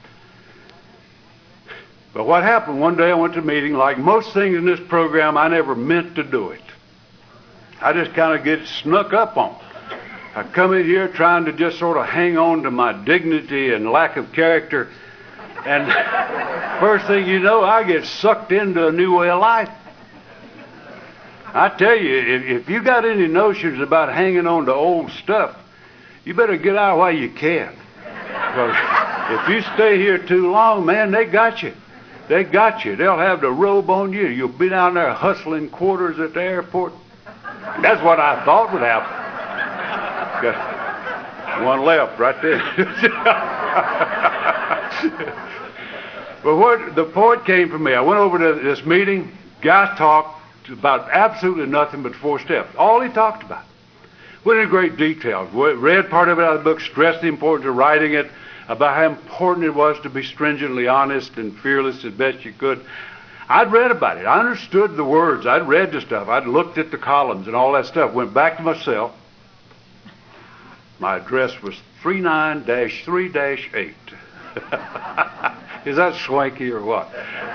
But what happened, one day I went to a meeting. Like most things in this program, I never meant to do it. I just kind of get snuck up on. I come in here trying to just sort of hang on to my dignity and lack of character. And first thing you know, I get sucked into a new way of life. I tell you, if you got any notions about hanging on to old stuff, you better get out while you can. Because if you stay here too long, man, they got you. They got you. They'll have the robe on you. You'll be down there hustling quarters at the airport. That's what I thought would happen. Got one left right there. But what the point came from me, I went over to this meeting, guys talked, about absolutely nothing but 4 steps. All he talked about. Went into great detail. Read part of it out of the book, stressed the importance of writing it, about how important it was to be stringently honest and fearless as best you could. I'd read about it. I understood the words. I'd read the stuff. I'd looked at the columns and all that stuff. Went back to my cell. My address was 39-3-8. Is that swanky or what?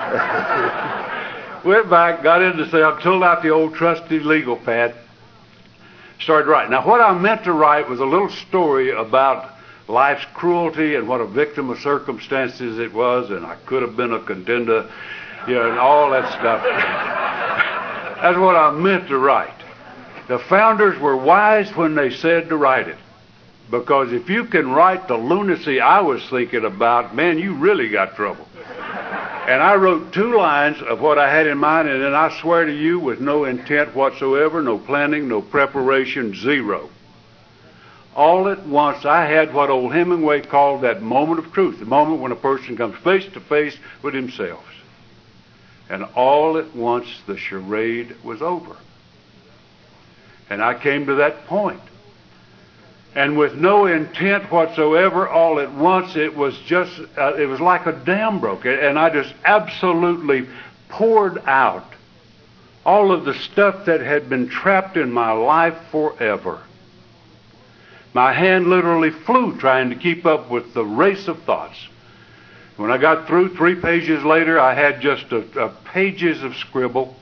Went back, got in the cell, pulled out the old trusty legal pad, started writing. Now, what I meant to write was a little story about life's cruelty and what a victim of circumstances it was, and I could have been a contender, and all that stuff. That's what I meant to write. The founders were wise when they said to write it, because if you can write the lunacy I was thinking about, man, you really got trouble. And I wrote 2 lines of what I had in mind, and then I swear to you, with no intent whatsoever, no planning, no preparation, zero. All at once, I had what old Hemingway called that moment of truth, the moment when a person comes face to face with themselves. And all at once, the charade was over. And I came to that point. And with no intent whatsoever, all at once, it was just, it was like a dam broke. And I just absolutely poured out all of the stuff that had been trapped in my life forever. My hand literally flew trying to keep up with the race of thoughts. When I got through, 3 pages later, I had just pages of scribble.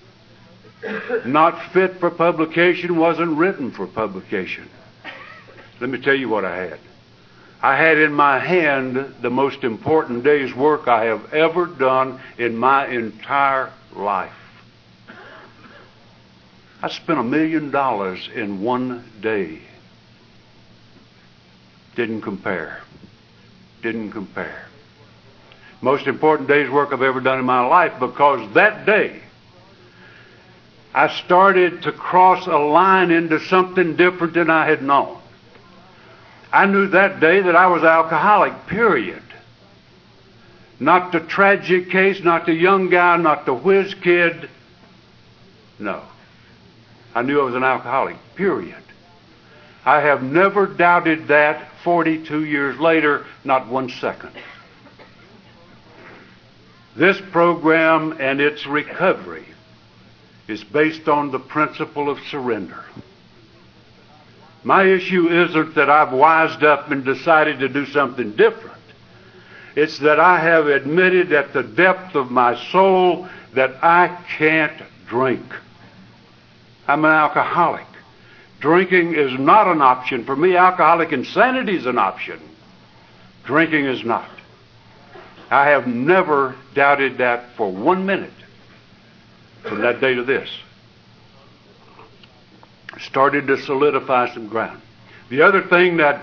Not fit for publication, wasn't written for publication. Let me tell you what I had. I had in my hand the most important day's work I have ever done in my entire life. I spent $1 million in one day. Didn't compare. Didn't compare. Most important day's work I've ever done in my life, because that day I started to cross a line into something different than I had known. I knew that day that I was alcoholic, period. Not the tragic case, not the young guy, not the whiz kid. No. I knew I was an alcoholic, period. I have never doubted that 42 years later, not 1 second. This program and its recovery is based on the principle of surrender. My issue isn't that I've wised up and decided to do something different. It's that I have admitted at the depth of my soul that I can't drink. I'm an alcoholic. Drinking is not an option. For me, alcoholic insanity is an option. Drinking is not. I have never doubted that for 1 minute from that day to this. Started to solidify some ground. The other thing that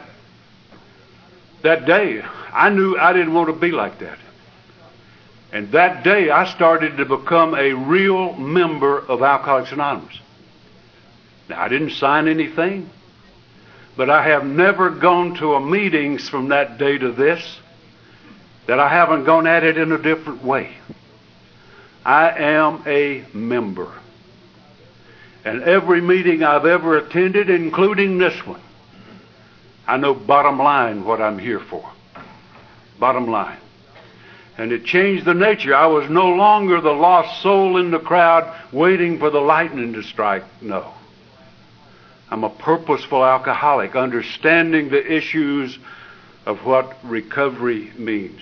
day, I knew I didn't want to be like that. And that day, I started to become a real member of Alcoholics Anonymous. Now, I didn't sign anything, but I have never gone to a meetings from that day to this that I haven't gone at it in a different way. I am a member. And every meeting I've ever attended, including this one, I know bottom line what I'm here for. Bottom line. And it changed the nature. I was no longer the lost soul in the crowd waiting for the lightning to strike. No. I'm a purposeful alcoholic, understanding the issues of what recovery means.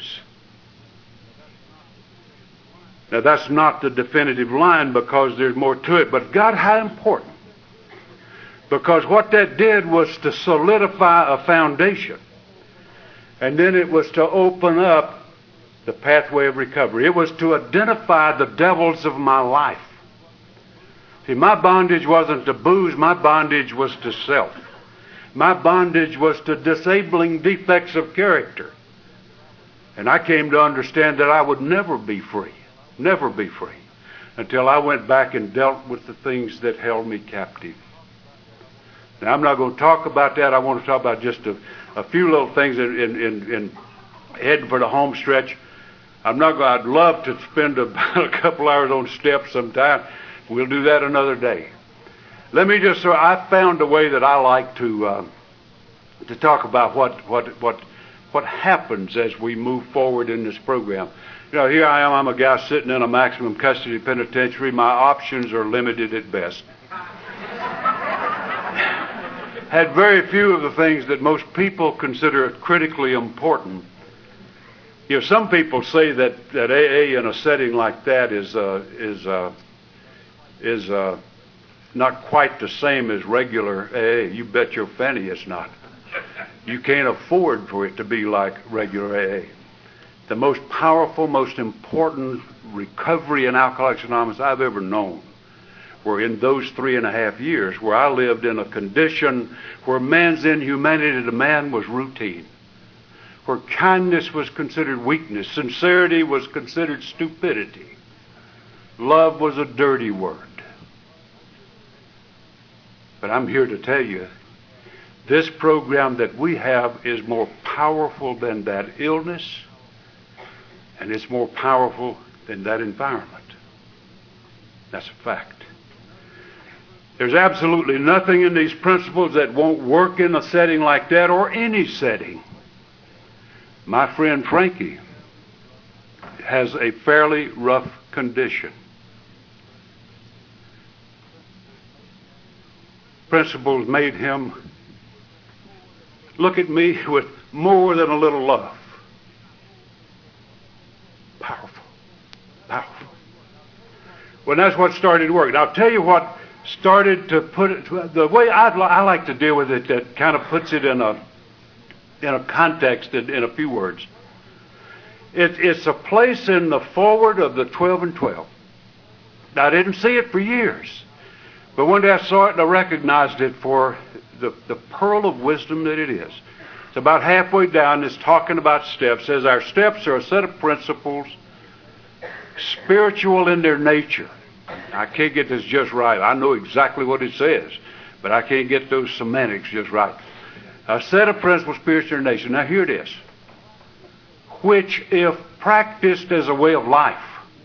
Now, that's not the definitive line, because there's more to it. But God, how important. Because what that did was to solidify a foundation. And then it was to open up the pathway of recovery. It was to identify the devils of my life. See, my bondage wasn't to booze. My bondage was to self. My bondage was to disabling defects of character. And I came to understand that I would never be free. Never be free. Until I went back and dealt with the things that held me captive. Now, I'm not going to talk about that. I want to talk about just a few little things in heading for the home stretch. I'd love to spend about a couple hours on steps sometime. We'll do that another day. Let me just, I found a way that I like to talk about what happens as we move forward in this program. You know, here I am, I'm a guy sitting in a maximum custody penitentiary. My options are limited at best. Had very few of the things that most people consider critically important. You know, some people say that AA in a setting like that is not quite the same as regular AA. You bet your fanny it's not. You can't afford for it to be like regular AA. The most powerful, most important recovery in Alcoholics Anonymous I've ever known were in those 3.5 years where I lived in a condition where man's inhumanity to man was routine, where kindness was considered weakness, sincerity was considered stupidity, love was a dirty word. But I'm here to tell you, this program that we have is more powerful than that illness, and it's more powerful than that environment. That's a fact. There's absolutely nothing in these principles that won't work in a setting like that or any setting. My friend Frankie has a fairly rough condition. Principles made him look at me with more than a little love. Powerful. Powerful. Well, that's what started working. I'll tell you what started to put it, the way I like to deal with it, that kind of puts it in a context in a few words. It's a place in the forward of the 12 and 12. Now, I didn't see it for years, but one day I saw it and I recognized it for the pearl of wisdom that it is. It's about halfway down. It's talking about steps. It says our steps are a set of principles, spiritual in their nature. I can't get this just right. I know exactly what it says, but I can't get those semantics just right. A set of principles, spiritual in their nature. Now here it is. Which, if practiced as a way of life,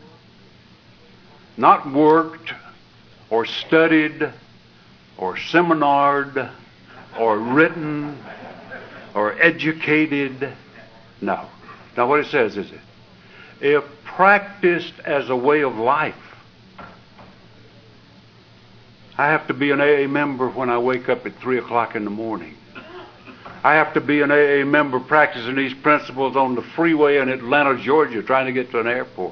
not worked or studied or seminared or written or educated, no. Now what it says is it. If practiced as a way of life, I have to be an AA member when I wake up at 3 o'clock in the morning. I have to be an AA member practicing these principles on the freeway in Atlanta, Georgia, trying to get to an airport.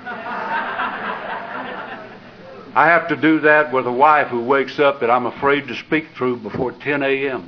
I have to do that with a wife who wakes up that I'm afraid to speak through before 10 a.m.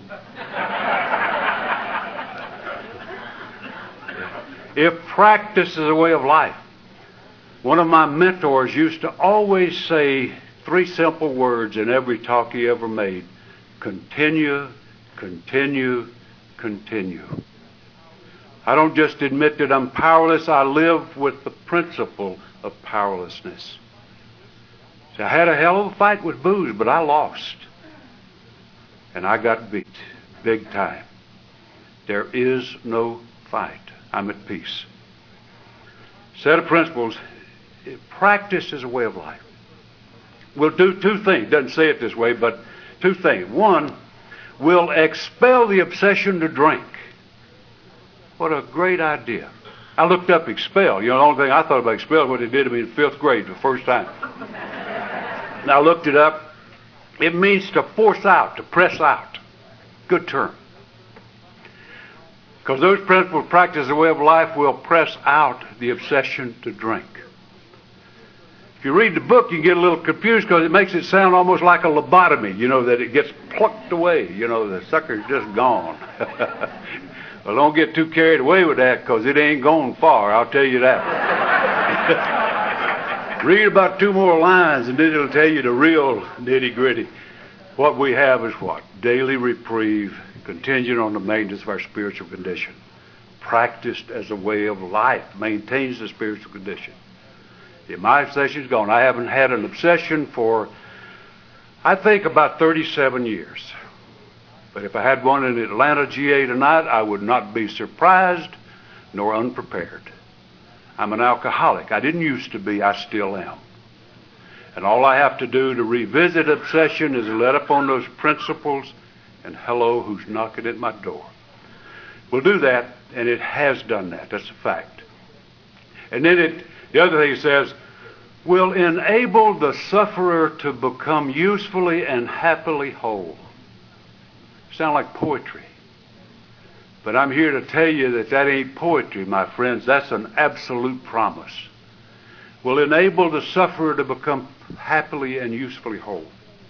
If practice is a way of life, one of my mentors used to always say 3 simple words in every talk he ever made. Continue, continue, continue. I don't just admit that I'm powerless. I live with the principle of powerlessness. So I had a hell of a fight with booze, but I lost. And I got beat big time. There is no fight. I'm at peace. Set of principles. Practice is a way of life. We'll do 2 things. Doesn't say it this way, but 2 things. One, we'll expel the obsession to drink. What a great idea. I looked up expel. You know, the only thing I thought about expel was what they did to me in 5th grade the first time. And I looked it up. It means to force out, to press out. Good term. Because those principles, practice as a way of life, will press out the obsession to drink. If you read the book, you get a little confused because it makes it sound almost like a lobotomy, you know, that it gets plucked away. You know, the sucker's just gone. Well, don't get too carried away with that because it ain't gone far, I'll tell you that. Read about 2 more lines and then it'll tell you the real nitty-gritty. What we have is what? Daily reprieve, contingent on the maintenance of our spiritual condition. Practiced as a way of life, maintains the spiritual condition. Yeah, my obsession's gone. I haven't had an obsession for, I think, about 37 years. But if I had one in Atlanta, GA tonight, I would not be surprised nor unprepared. I'm an alcoholic. I didn't used to be. I still am. And all I have to do to revisit obsession is let up on those principles, and hello, who's knocking at my door? We'll do that, and it has done that. That's a fact. And then the other thing it says, will enable the sufferer to become usefully and happily whole. Sound like poetry. But I'm here to tell you that that ain't poetry, my friends. That's an absolute promise. Will enable the sufferer to become happily and usefully whole.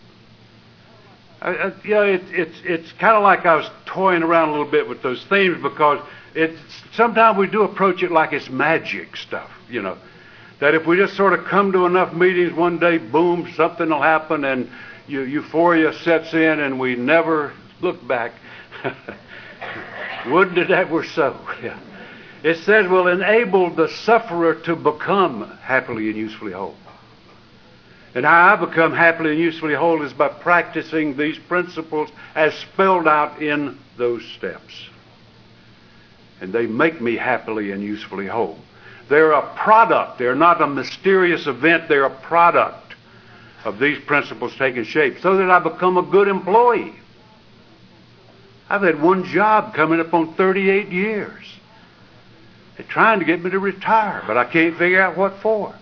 It's kind of like I was toying around a little bit with those themes, because sometimes we do approach it like it's magic stuff, that if we just sort of come to enough meetings one day, boom, something will happen and euphoria sets in and we never look back. Wouldn't it that were so? Yeah. It says will enable the sufferer to become happily and usefully whole. And how I become happily and usefully whole is by practicing these principles as spelled out in those steps. And they make me happily and usefully whole. They're a product. They're not a mysterious event. They're a product of these principles taking shape so that I become a good employee. I've had one job coming up on 38 years. They're trying to get me to retire, but I can't figure out what for.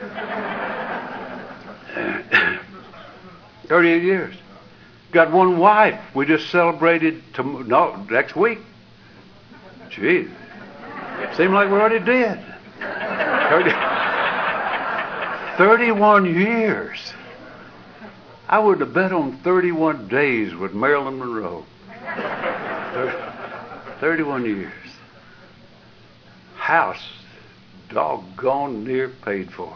38 years. Got one wife. We just celebrated next week. Gee, seemed like we already did. 31 years. I would have bet on 31 days with Marilyn Monroe. 31 years. House doggone near paid for.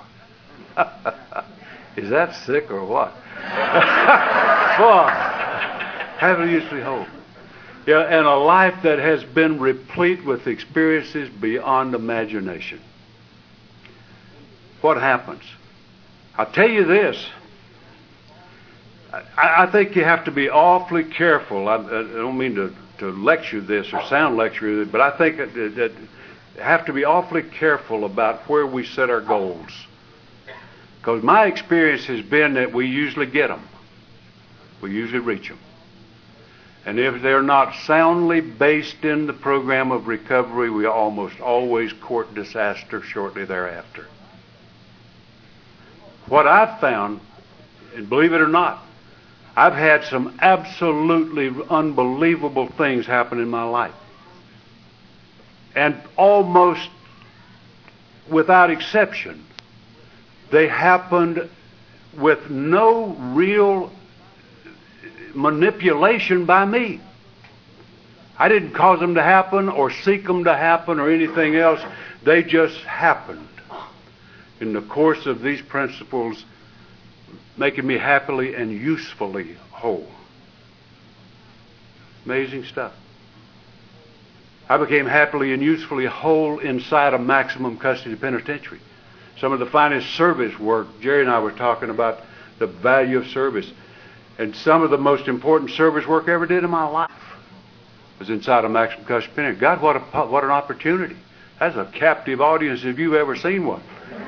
Is that sick or what? Boy, happily usefully whole. Yeah, and a life that has been replete with experiences beyond imagination. What happens? I'll tell you this. I think you have to be awfully careful. I don't mean to lecture this or sound lecture, but I think that you have to be awfully careful about where we set our goals. Because my experience has been that we usually get them. We usually reach them. And if they're not soundly based in the program of recovery, we almost always court disaster shortly thereafter. What I've found, and believe it or not, I've had some absolutely unbelievable things happen in my life. And almost without exception, they happened with no real manipulation by me. I didn't cause them to happen or seek them to happen or anything else. They just happened in the course of these principles, making me happily and usefully whole. Amazing stuff. I became happily and usefully whole inside a maximum custody penitentiary. Some of the finest service work, Jerry and I were talking about the value of service. And some of the most important service work I ever did in my life was inside a maximum custody penitentiary. God, what an opportunity. That's a captive audience if you've ever seen one.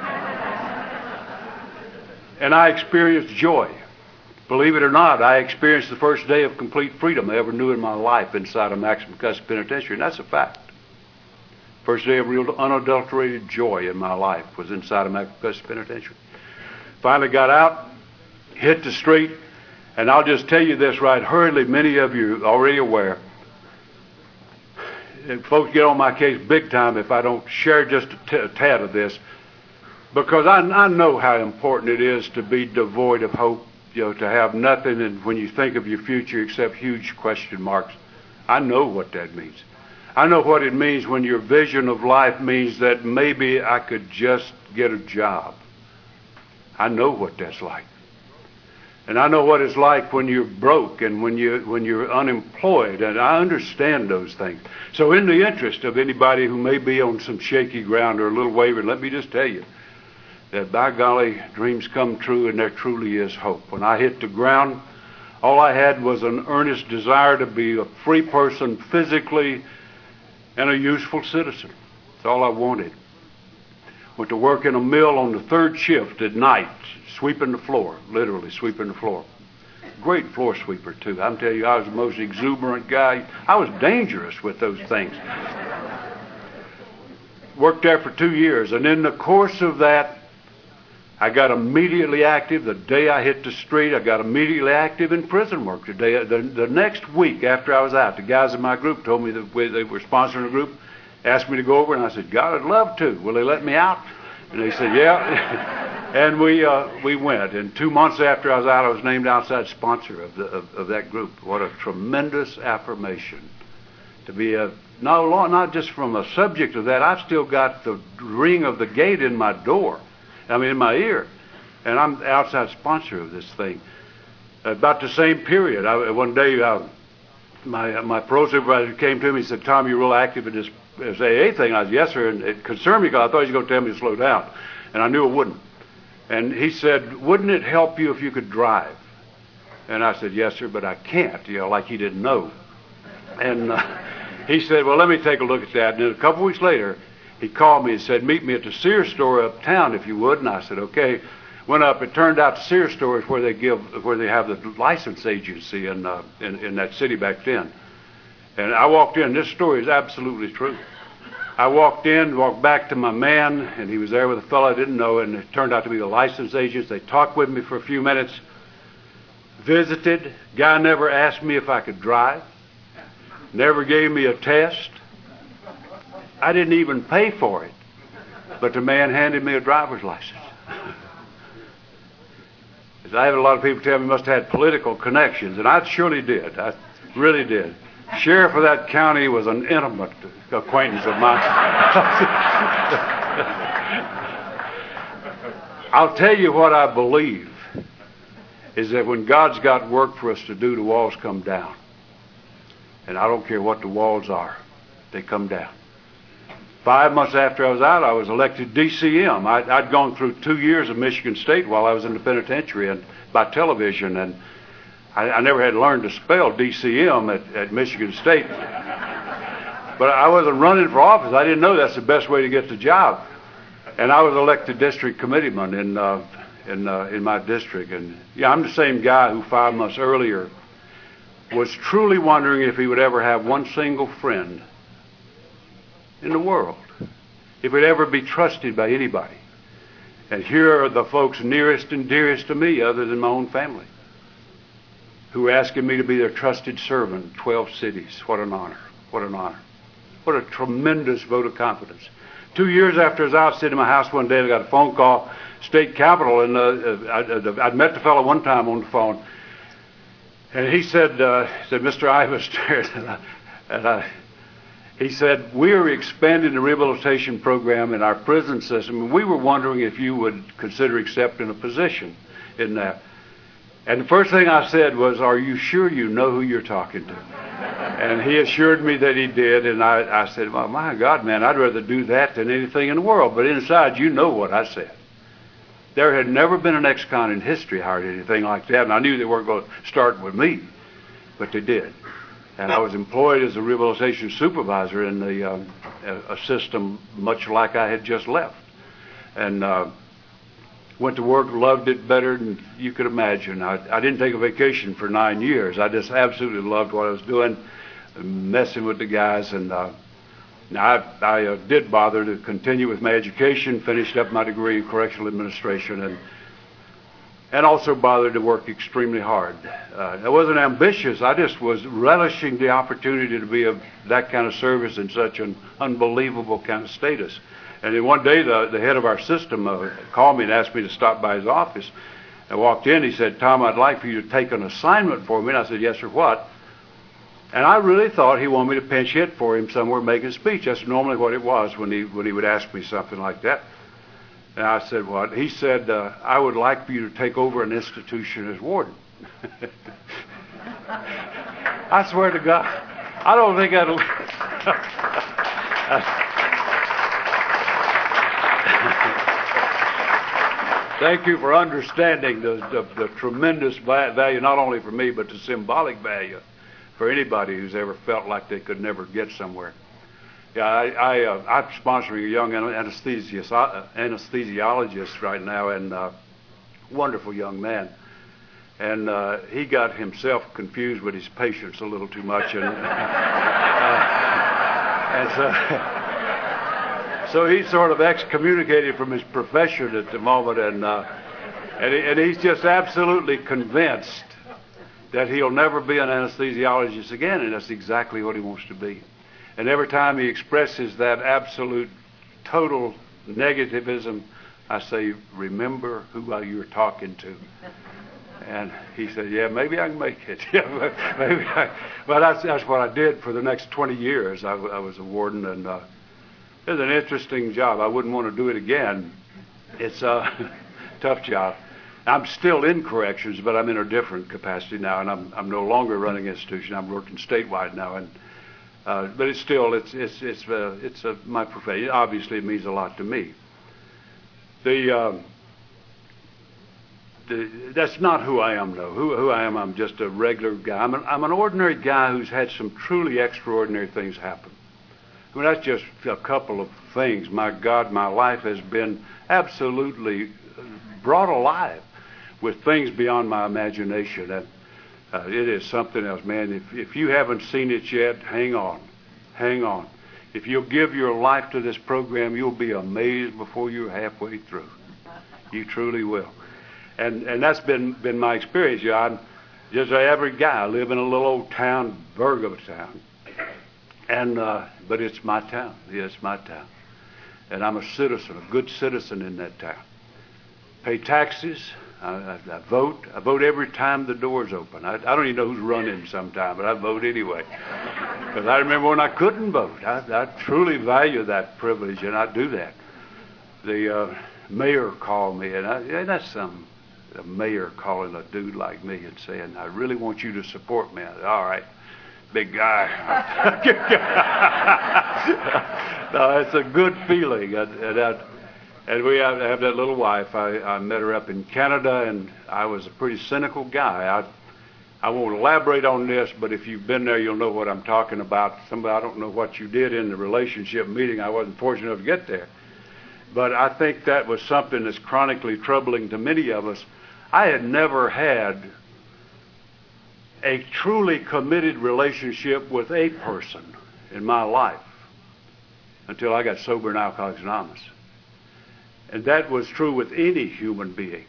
And I experienced joy. Believe it or not, I experienced the first day of complete freedom I ever knew in my life inside a maximum custody penitentiary, and that's a fact. First day of real unadulterated joy in my life was inside a maximum custody penitentiary. Finally got out, hit the street, and I'll just tell you this right hurriedly, many of you are already aware. And folks get on my case big time if I don't share just a tad of this, because I know how important it is to be devoid of hope, to have nothing and when you think of your future except huge question marks. I know what that means. I know what it means when your vision of life means that maybe I could just get a job. I know what that's like. And I know what it's like when you're broke and when you're unemployed, and I understand those things. So in the interest of anybody who may be on some shaky ground or a little wavering, let me just tell you that by golly, dreams come true and there truly is hope. When I hit the ground, all I had was an earnest desire to be a free person physically and a useful citizen. That's all I wanted. Went to work in a mill on the third shift at night, sweeping the floor, literally sweeping the floor. Great floor sweeper, too. I'm telling you, I was the most exuberant guy. I was dangerous with those things. Worked there for 2 years, and in the course of that, I got immediately active. The day I hit the street, I got immediately active in prison work. The next week after I was out, the guys in my group told me that they were sponsoring a group, asked me to go over, and I said, God, I'd love to. Will they let me out? And they said, yeah. And we went. And 2 months after I was out, I was named outside sponsor of that group. What a tremendous affirmation to be not just from a subject of that. I've still got the ring of the gate in my door. In my ear. And I'm the outside sponsor of this thing. About the same period, one day my pro supervisor came to me and said, Tom, you're real active in this AA thing. I said, yes, sir. And it concerned me because I thought he was going to tell me to slow down. And I knew it wouldn't. And he said, wouldn't it help you if you could drive? And I said, yes, sir, but I can't, like he didn't know. And he said, well, let me take a look at that. And then a couple weeks later, he called me and said, meet me at the Sears store uptown if you would. And I said, okay. Went up. It turned out the Sears store is where they have the license agency in that city back then. And I walked in. This story is absolutely true. I walked back to my man, and he was there with a fellow I didn't know, and it turned out to be the license agents. They talked with me for a few minutes, visited. Guy never asked me if I could drive, never gave me a test. I didn't even pay for it, but the man handed me a driver's license. I had a lot of people tell me I must have had political connections, and I surely did. I really did. Sheriff of that county was an intimate acquaintance of mine. I'll tell you what I believe is that when God's got work for us to do, the walls come down. And I don't care what the walls are, they come down. 5 months after I was out, I was elected DCM. I'd gone through 2 years of Michigan State while I was in the penitentiary and by television, and I never had learned to spell DCM at Michigan State. But I wasn't running for office. I didn't know that's the best way to get the job. And I was elected district committeeman in my district. And yeah, I'm the same guy who 5 months earlier was truly wondering if he would ever have one single friend in the world, if he'd ever be trusted by anybody. And here are the folks nearest and dearest to me other than my own family who are asking me to be their trusted servant in 12 cities. What an honor. What an honor. What a tremendous vote of confidence. 2 years after I was out sitting in my house one day, I got a phone call, state capitol, and I'd met the fellow one time on the phone, and he said, Mr. Ivester, he said, we are expanding the rehabilitation program in our prison system, and we were wondering if you would consider accepting a position in that. And the first thing I said was, are you sure you know who you're talking to? And he assured me that he did, and I said, well, my God, man, I'd rather do that than anything in the world. But inside, you know what I said. There had never been an ex-con in history hired anything like that, and I knew they weren't going to start with me, but they did. And I was employed as a rehabilitation supervisor in a system much like I had just left. And went to work, loved it better than you could imagine. I didn't take a vacation for 9 years. I just absolutely loved what I was doing, messing with the guys. And I did bother to continue with my education, finished up my degree in correctional administration, and also bothered to work extremely hard. I wasn't ambitious. I just was relishing the opportunity to be of that kind of service in such an unbelievable kind of status. And then one day, the head of our system called me and asked me to stop by his office. I walked in. He said, Tom, I'd like for you to take an assignment for me. And I said, yes, sir, what? And I really thought he wanted me to pinch hit for him somewhere making a speech. That's normally what it was when he would ask me something like that. And I said, what? He said, I would like for you to take over an institution as warden. I swear to God, I don't think that'll... Thank you for understanding the tremendous value, not only for me, but the symbolic value for anybody who's ever felt like they could never get somewhere. Yeah, I'm sponsoring a young anesthesiologist right now, and wonderful young man. And he got himself confused with his patients a little too much, and so he's sort of excommunicated from his profession at the moment, and he's just absolutely convinced that he'll never be an anesthesiologist again, and that's exactly what he wants to be. And every time he expresses that absolute, total negativism, I say, remember who you're talking to. And he said, yeah, maybe I can make it. But that's what I did for the next 20 years. I was a warden, and it's an interesting job. I wouldn't want to do it again. It's a tough job. I'm still in corrections, but I'm in a different capacity now, and I'm no longer running an institution. I'm working statewide now, and but it's still it's my profession. Obviously, it means a lot to me. That's not who I am, though. Who I am, I'm just a regular guy. I'm an ordinary guy who's had some truly extraordinary things happen. I mean, that's just a couple of things. My God, my life has been absolutely brought alive with things beyond my imagination. And it is something else, man. If you haven't seen it yet, hang on. Hang on. If you'll give your life to this program, you'll be amazed before you're halfway through. You truly will. And that's been my experience. You know, I'm just an average guy. I live in a little old town, Virgo town. And but it's my town. Yeah, it's my town. And I'm a citizen, a good citizen in that town. Pay taxes. I vote. I vote every time the doors open. I don't even know who's running sometime, but I vote anyway. Because I remember when I couldn't vote. I truly value that privilege, and I do that. The mayor called me, and that's something. The mayor calling a dude like me and saying, I really want you to support me. I said, all right, big guy. No, it's a good feeling. And we have that little wife. I met her up in Canada, and I was a pretty cynical guy. I won't elaborate on this, but if you've been there, you'll know what I'm talking about. I don't know what you did in the relationship meeting. I wasn't fortunate enough to get there. But I think that was something that's chronically troubling to many of us. I had never had a truly committed relationship with a person in my life until I got sober in Alcoholics Anonymous. And that was true with any human being.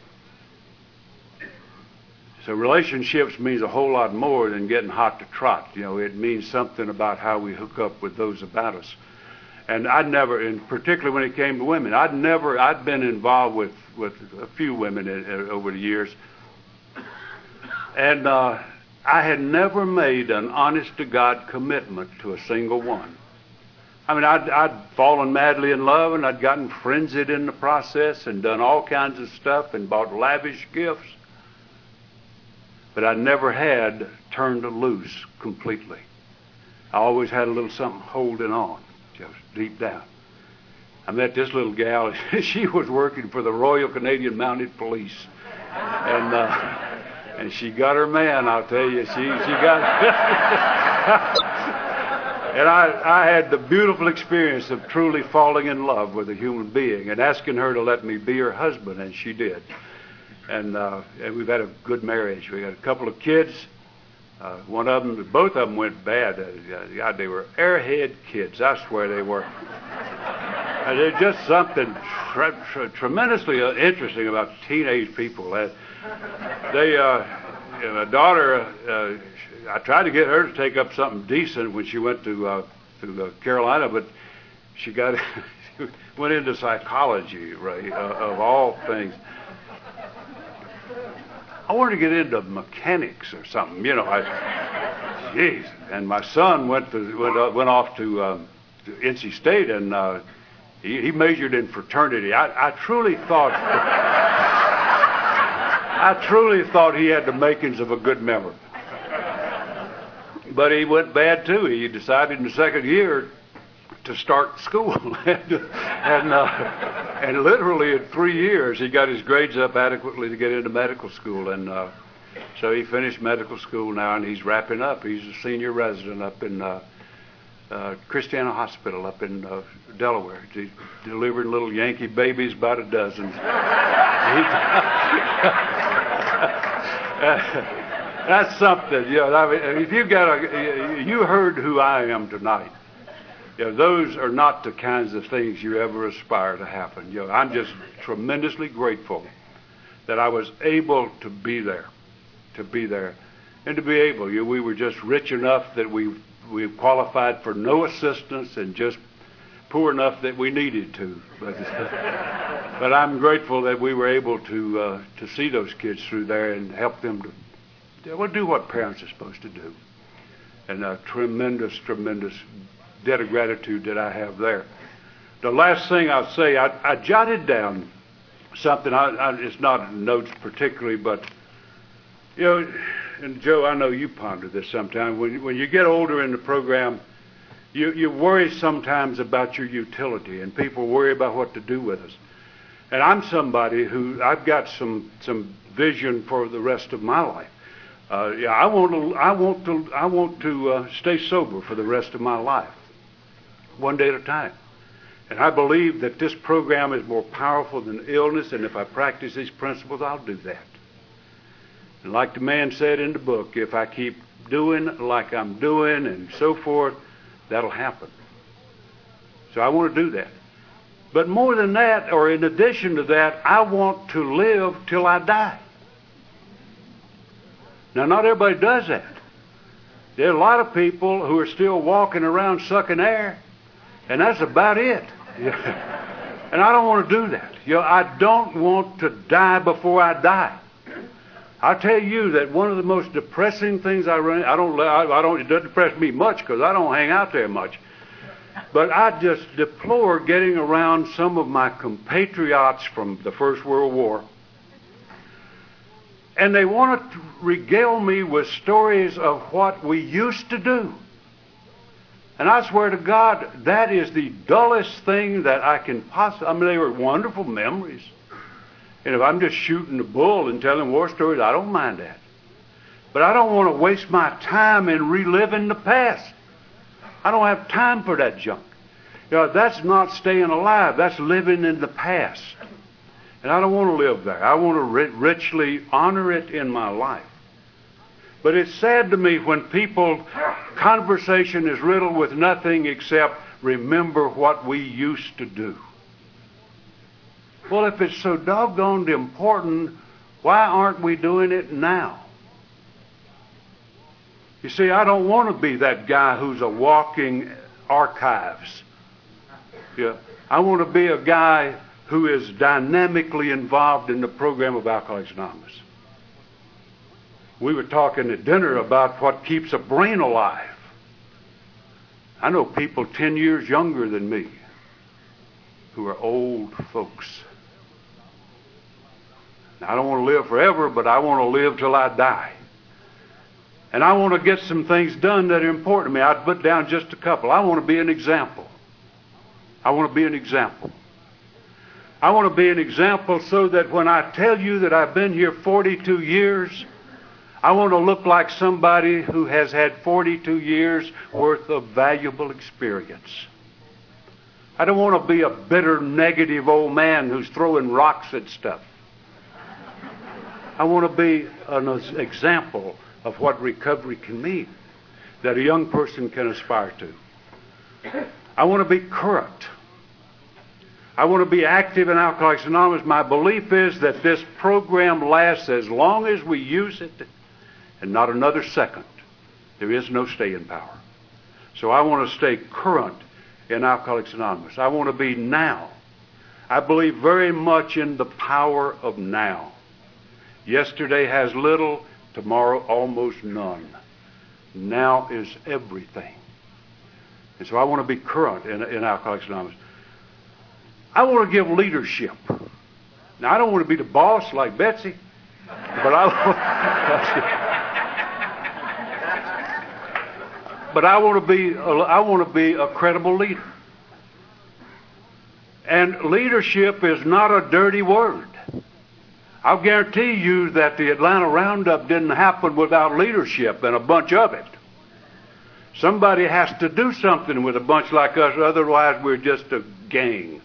So relationships means a whole lot more than getting hot to trot. You know, it means something about how we hook up with those about us. And I'd never, and particularly when it came to women, I'd been involved with a few women over the years. And I had never made an honest-to-God commitment to a single one. I mean, I'd fallen madly in love, and I'd gotten frenzied in the process and done all kinds of stuff and bought lavish gifts. But I never had turned loose completely. I always had a little something holding on, just deep down. I met this little gal. She was working for the Royal Canadian Mounted Police. And she got her man, I'll tell you. She got... And I had the beautiful experience of truly falling in love with a human being and asking her to let me be her husband, and she did. And we've had a good marriage. We got a couple of kids. Both of them went bad. God, they were airhead kids. I swear they were. And there's just something tremendously interesting about teenage people. My daughter, I tried to get her to take up something decent when she went to Carolina, but she went into psychology, right, of all things. I wanted to get into mechanics or something, you know. Jeez. And my son went off to NC State, and he majored in fraternity. I truly thought he had the makings of a good member. But he went bad too. He decided in the second year to start school, and literally in 3 years he got his grades up adequately to get into medical school, and so he finished medical school now, and he's wrapping up. He's a senior resident up in Christiana Hospital up in Delaware, delivering little Yankee babies, about a dozen. That's something. I mean, if you heard who I am tonight. Those are not the kinds of things you ever aspire to happen. I'm just tremendously grateful that I was able to be there, and to be able. We were just rich enough that we qualified for no assistance, and just poor enough that we needed to. But I'm grateful that we were able to see those kids through there and help them to do what parents are supposed to do. And a tremendous debt of gratitude that I have there. The last thing I'll say, I jotted down something. It's not in notes particularly, but and Joe, I know you ponder this sometimes. When you get older in the program, you worry sometimes about your utility, and people worry about what to do with us. And I'm somebody who I've got some vision for the rest of my life. I want to stay sober for the rest of my life, one day at a time. And I believe that this program is more powerful than illness, and if I practice these principles, I'll do that. And like the man said in the book, if I keep doing like I'm doing and so forth, that'll happen. So I want to do that. But more than that, or in addition to that, I want to live till I die. Now, not everybody does that. There are a lot of people who are still walking around sucking air, and that's about it. And I don't want to do that. I don't want to die before I die. I'll tell you that one of the most depressing things it doesn't depress me much because I don't hang out there much. But I just deplore getting around some of my compatriots from the First World War. And they want to regale me with stories of what we used to do. And I swear to God, that is the dullest thing that I can possibly... I mean, they were wonderful memories. And if I'm just shooting the bull and telling war stories, I don't mind that. But I don't want to waste my time in reliving the past. I don't have time for that junk. That's not staying alive. That's living in the past. And I don't want to live there. I want to richly honor it in my life. But it's sad to me when conversation is riddled with nothing except remember what we used to do. Well, if it's so doggone important, why aren't we doing it now? You see, I don't want to be that guy who's a walking archives. I want to be a guy who is dynamically involved in the program of Alcoholics Anonymous. We were talking at dinner about what keeps a brain alive. I know people 10 years younger than me who are old folks. Now, I don't want to live forever, but I want to live till I die. And I want to get some things done that are important to me. I'd put down just a couple. I want to be an example. I want to be an example. I want to be an example so that when I tell you that I've been here 42 years, I want to look like somebody who has had 42 years worth of valuable experience. I don't want to be a bitter, negative old man who's throwing rocks at stuff. I want to be an example of what recovery can mean, that a young person can aspire to. I want to be current. I want to be active in Alcoholics Anonymous. My belief is that this program lasts as long as we use it and not another second. There is no staying power. So I want to stay current in Alcoholics Anonymous. I want to be now. I believe very much in the power of now. Yesterday has little, tomorrow almost none. Now is everything. And so I want to be current in Alcoholics Anonymous. I want to give leadership. Now, I don't want to be the boss like Betsy, but I want to be a credible leader. And leadership is not a dirty word. I'll guarantee you that the Atlanta Roundup didn't happen without leadership and a bunch of it. Somebody has to do something with a bunch like us, otherwise we're just a gang.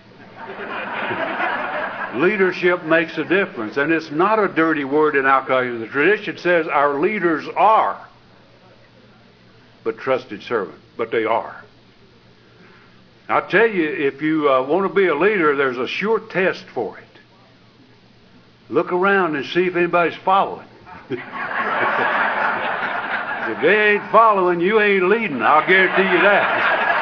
Leadership makes a difference, and it's not a dirty word in Alcoholics. The tradition says our leaders are but trusted servant, but they are. I'll tell you, if you want to be a leader, there's a sure test for it. Look around and see if anybody's following. If they ain't following, you ain't leading. I'll guarantee you that.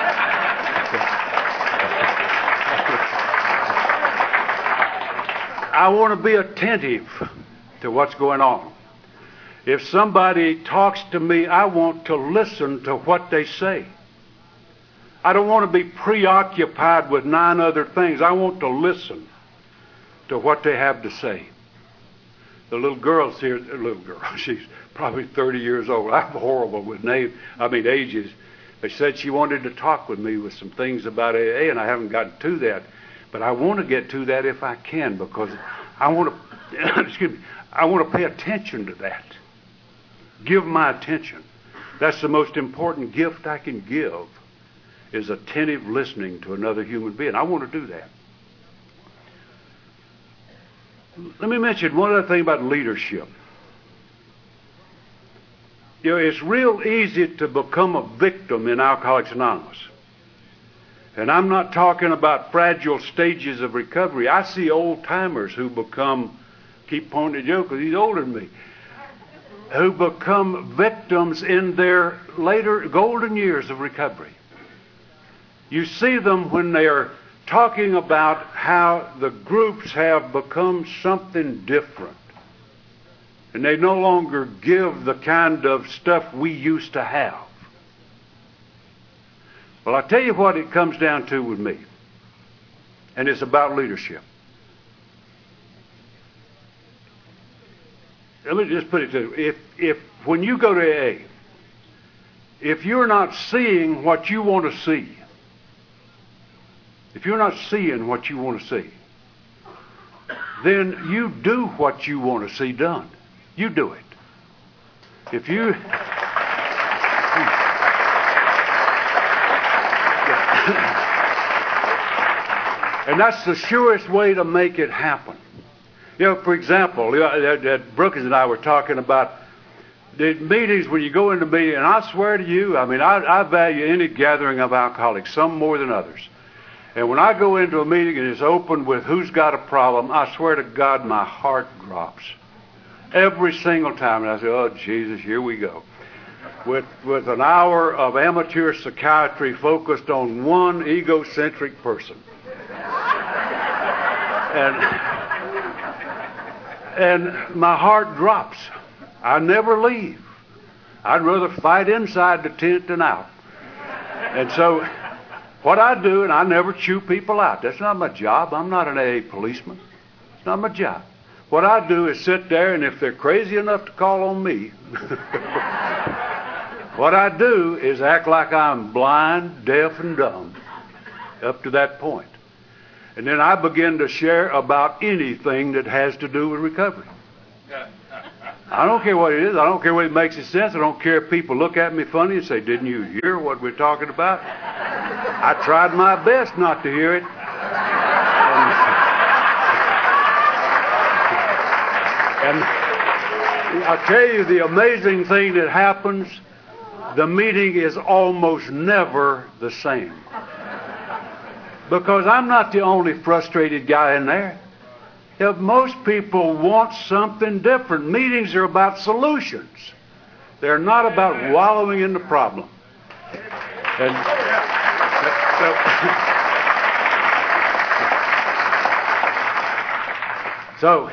I want to be attentive to what's going on. If somebody talks to me, I want to listen to what they say. I don't want to be preoccupied with 9 other things. I want to listen to what they have to say. The little girl's here, she's probably 30 years old. I'm horrible with ages. They said she wanted to talk with me with some things about AA, and I haven't gotten to that. But I want to get to that if I can, because I want to, I want to pay attention to that. Give my attention. That's the most important gift I can give, is attentive listening to another human being. I want to do that. Let me mention one other thing about leadership. It's real easy to become a victim in Alcoholics Anonymous. And I'm not talking about fragile stages of recovery. I see old-timers who keep pointing at Joe because he's older than me, who become victims in their later golden years of recovery. You see them when they are talking about how the groups have become something different. And they no longer give the kind of stuff we used to have. Well, I'll tell you what it comes down to with me. And it's about leadership. Let me just put it to you. If when you go to AA, if you're not seeing what you want to see, if you're not seeing what you want to see, then you do what you want to see done. You do it. If you... And that's the surest way to make it happen. For example, Brooks and I were talking about the meetings, when you go into meetings, and I swear to you, I value any gathering of alcoholics, some more than others. And when I go into a meeting and it's open with who's got a problem, I swear to God, my heart drops. Every single time. And I say, oh, Jesus, here we go. With an hour of amateur psychiatry focused on one egocentric person. And my heart drops. I never leave. I'd rather fight inside the tent than out. And so what I do, and I never chew people out. That's not my job. I'm not an AA policeman. It's not my job. What I do is sit there, and if they're crazy enough to call on me, what I do is act like I'm blind, deaf, and dumb up to that point. And then I begin to share about anything that has to do with recovery. I don't care what it is. I don't care whether it makes sense. I don't care if people look at me funny and say, didn't you hear what we're talking about? I tried my best not to hear it. And I'll tell you the amazing thing that happens, the meeting is almost never the same. Because I'm not the only frustrated guy in there. If most people want something different. Meetings are about solutions. They're not about wallowing in the problem. And so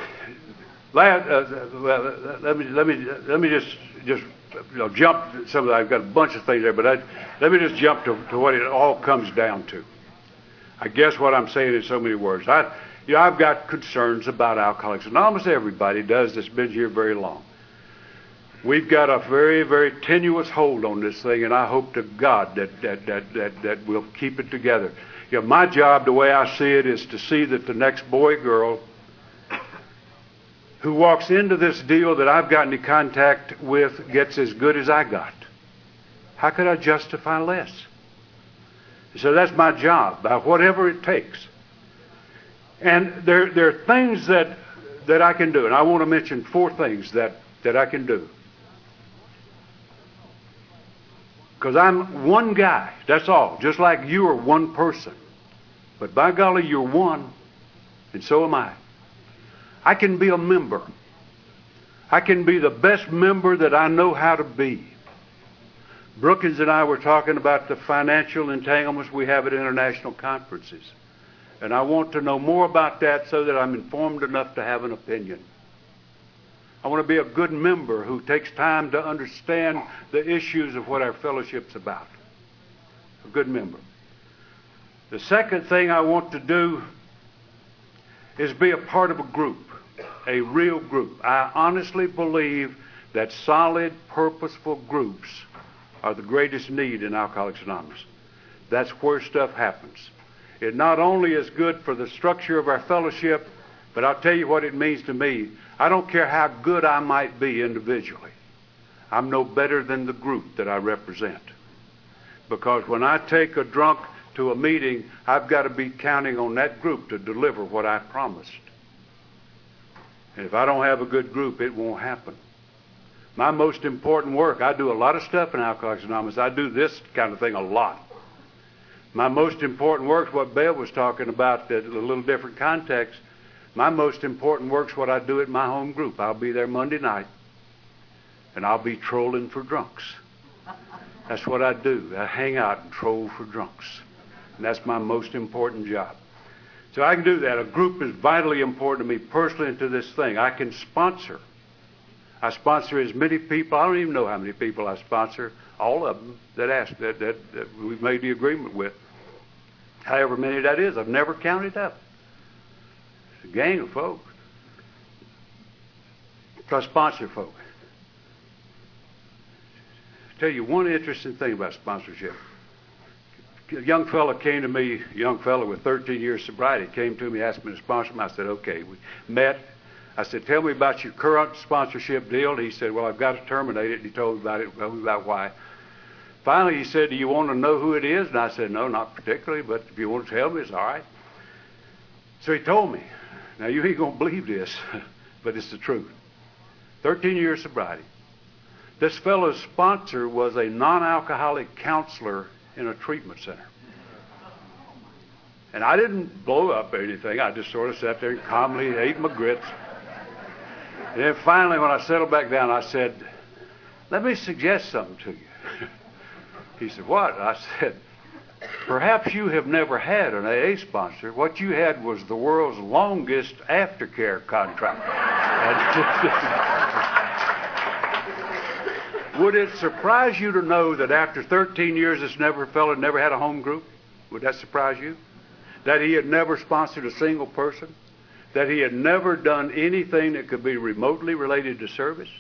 let me just jump some of that. I've got a bunch of things there, but let me just jump to what it all comes down to. I guess what I'm saying in so many words. I've got concerns about Alcoholics Anonymous. Everybody does that's been here very long. We've got a very, very tenuous hold on this thing, and I hope to God that we'll keep it together. My job, the way I see it, is to see that the next boy or girl who walks into this deal that I've gotten in contact with gets as good as I got. How could I justify less? So that's my job, by whatever it takes. And there are things that I can do, and I want to mention 4 things that I can do. Because I'm one guy, that's all. Just like you are one person. But by golly, you're one, and so am I. I can be a member. I can be the best member that I know how to be. Brookins and I were talking about the financial entanglements we have at international conferences. And I want to know more about that so that I'm informed enough to have an opinion. I want to be a good member who takes time to understand the issues of what our fellowship's about. A good member. The second thing I want to do is be a part of a group, a real group. I honestly believe that solid, purposeful groups are the greatest need in Alcoholics Anonymous. That's where stuff happens. It not only is good for the structure of our fellowship, but I'll tell you what it means to me. I don't care how good I might be individually. I'm no better than the group that I represent. Because when I take a drunk to a meeting, I've got to be counting on that group to deliver what I promised. And if I don't have a good group, it won't happen. My most important work, I do a lot of stuff in Alcoholics Anonymous. I do this kind of thing a lot. My most important work is what Bev was talking about, in a little different context. My most important work is what I do at my home group. I'll be there Monday night, and I'll be trolling for drunks. That's what I do. I hang out and troll for drunks. And that's my most important job. So I can do that. A group is vitally important to me personally and to this thing. I can sponsor. I sponsor as many people. I don't even know how many people I sponsor. All of them that ask that we've made the agreement with. However many that is, I've never counted up. It's a gang of folk. So I sponsor folk. I'll tell you one interesting thing about sponsorship. A young fellow came to me, a young fellow with 13 years sobriety, came to me, asked me to sponsor him. I said, okay. We met. I said, tell me about your current sponsorship deal. He said, well, I've got to terminate it. He told me about it, told me about why. Finally, he said, do you want to know who it is? And I said, no, not particularly, but if you want to tell me, it's all right. So he told me. Now, you ain't going to believe this, but it's the truth. 13 years sobriety. This fellow's sponsor was a non-alcoholic counselor in a treatment center. And I didn't blow up or anything. I just sort of sat there and calmly ate my grits. And then finally, when I settled back down, I said, let me suggest something to you. He said, what? I said, perhaps you have never had an AA sponsor. What you had was the world's longest aftercare contract. Would it surprise you to know that after 13 years this fellow never had a home group? Would that surprise you? That he had never sponsored a single person? That he had never done anything that could be remotely related to service?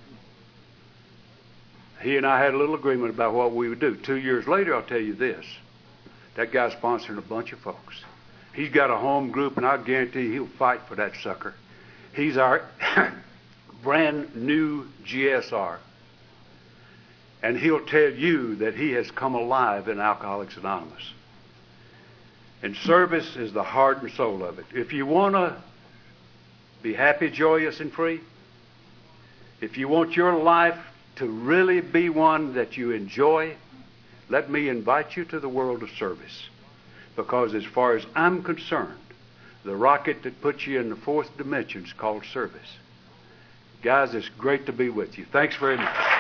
He and I had a little agreement about what we would do. 2 years later, I'll tell you this. That guy's sponsoring a bunch of folks. He's got a home group, and I guarantee you he'll fight for that sucker. He's our brand new GSR. And he'll tell you that he has come alive in Alcoholics Anonymous. And service is the heart and soul of it. If you want to be happy, joyous, and free, if you want your life to really be one that you enjoy, let me invite you to the world of service. Because as far as I'm concerned, the rocket that puts you in the fourth dimension is called service. Guys, it's great to be with you. Thanks very much.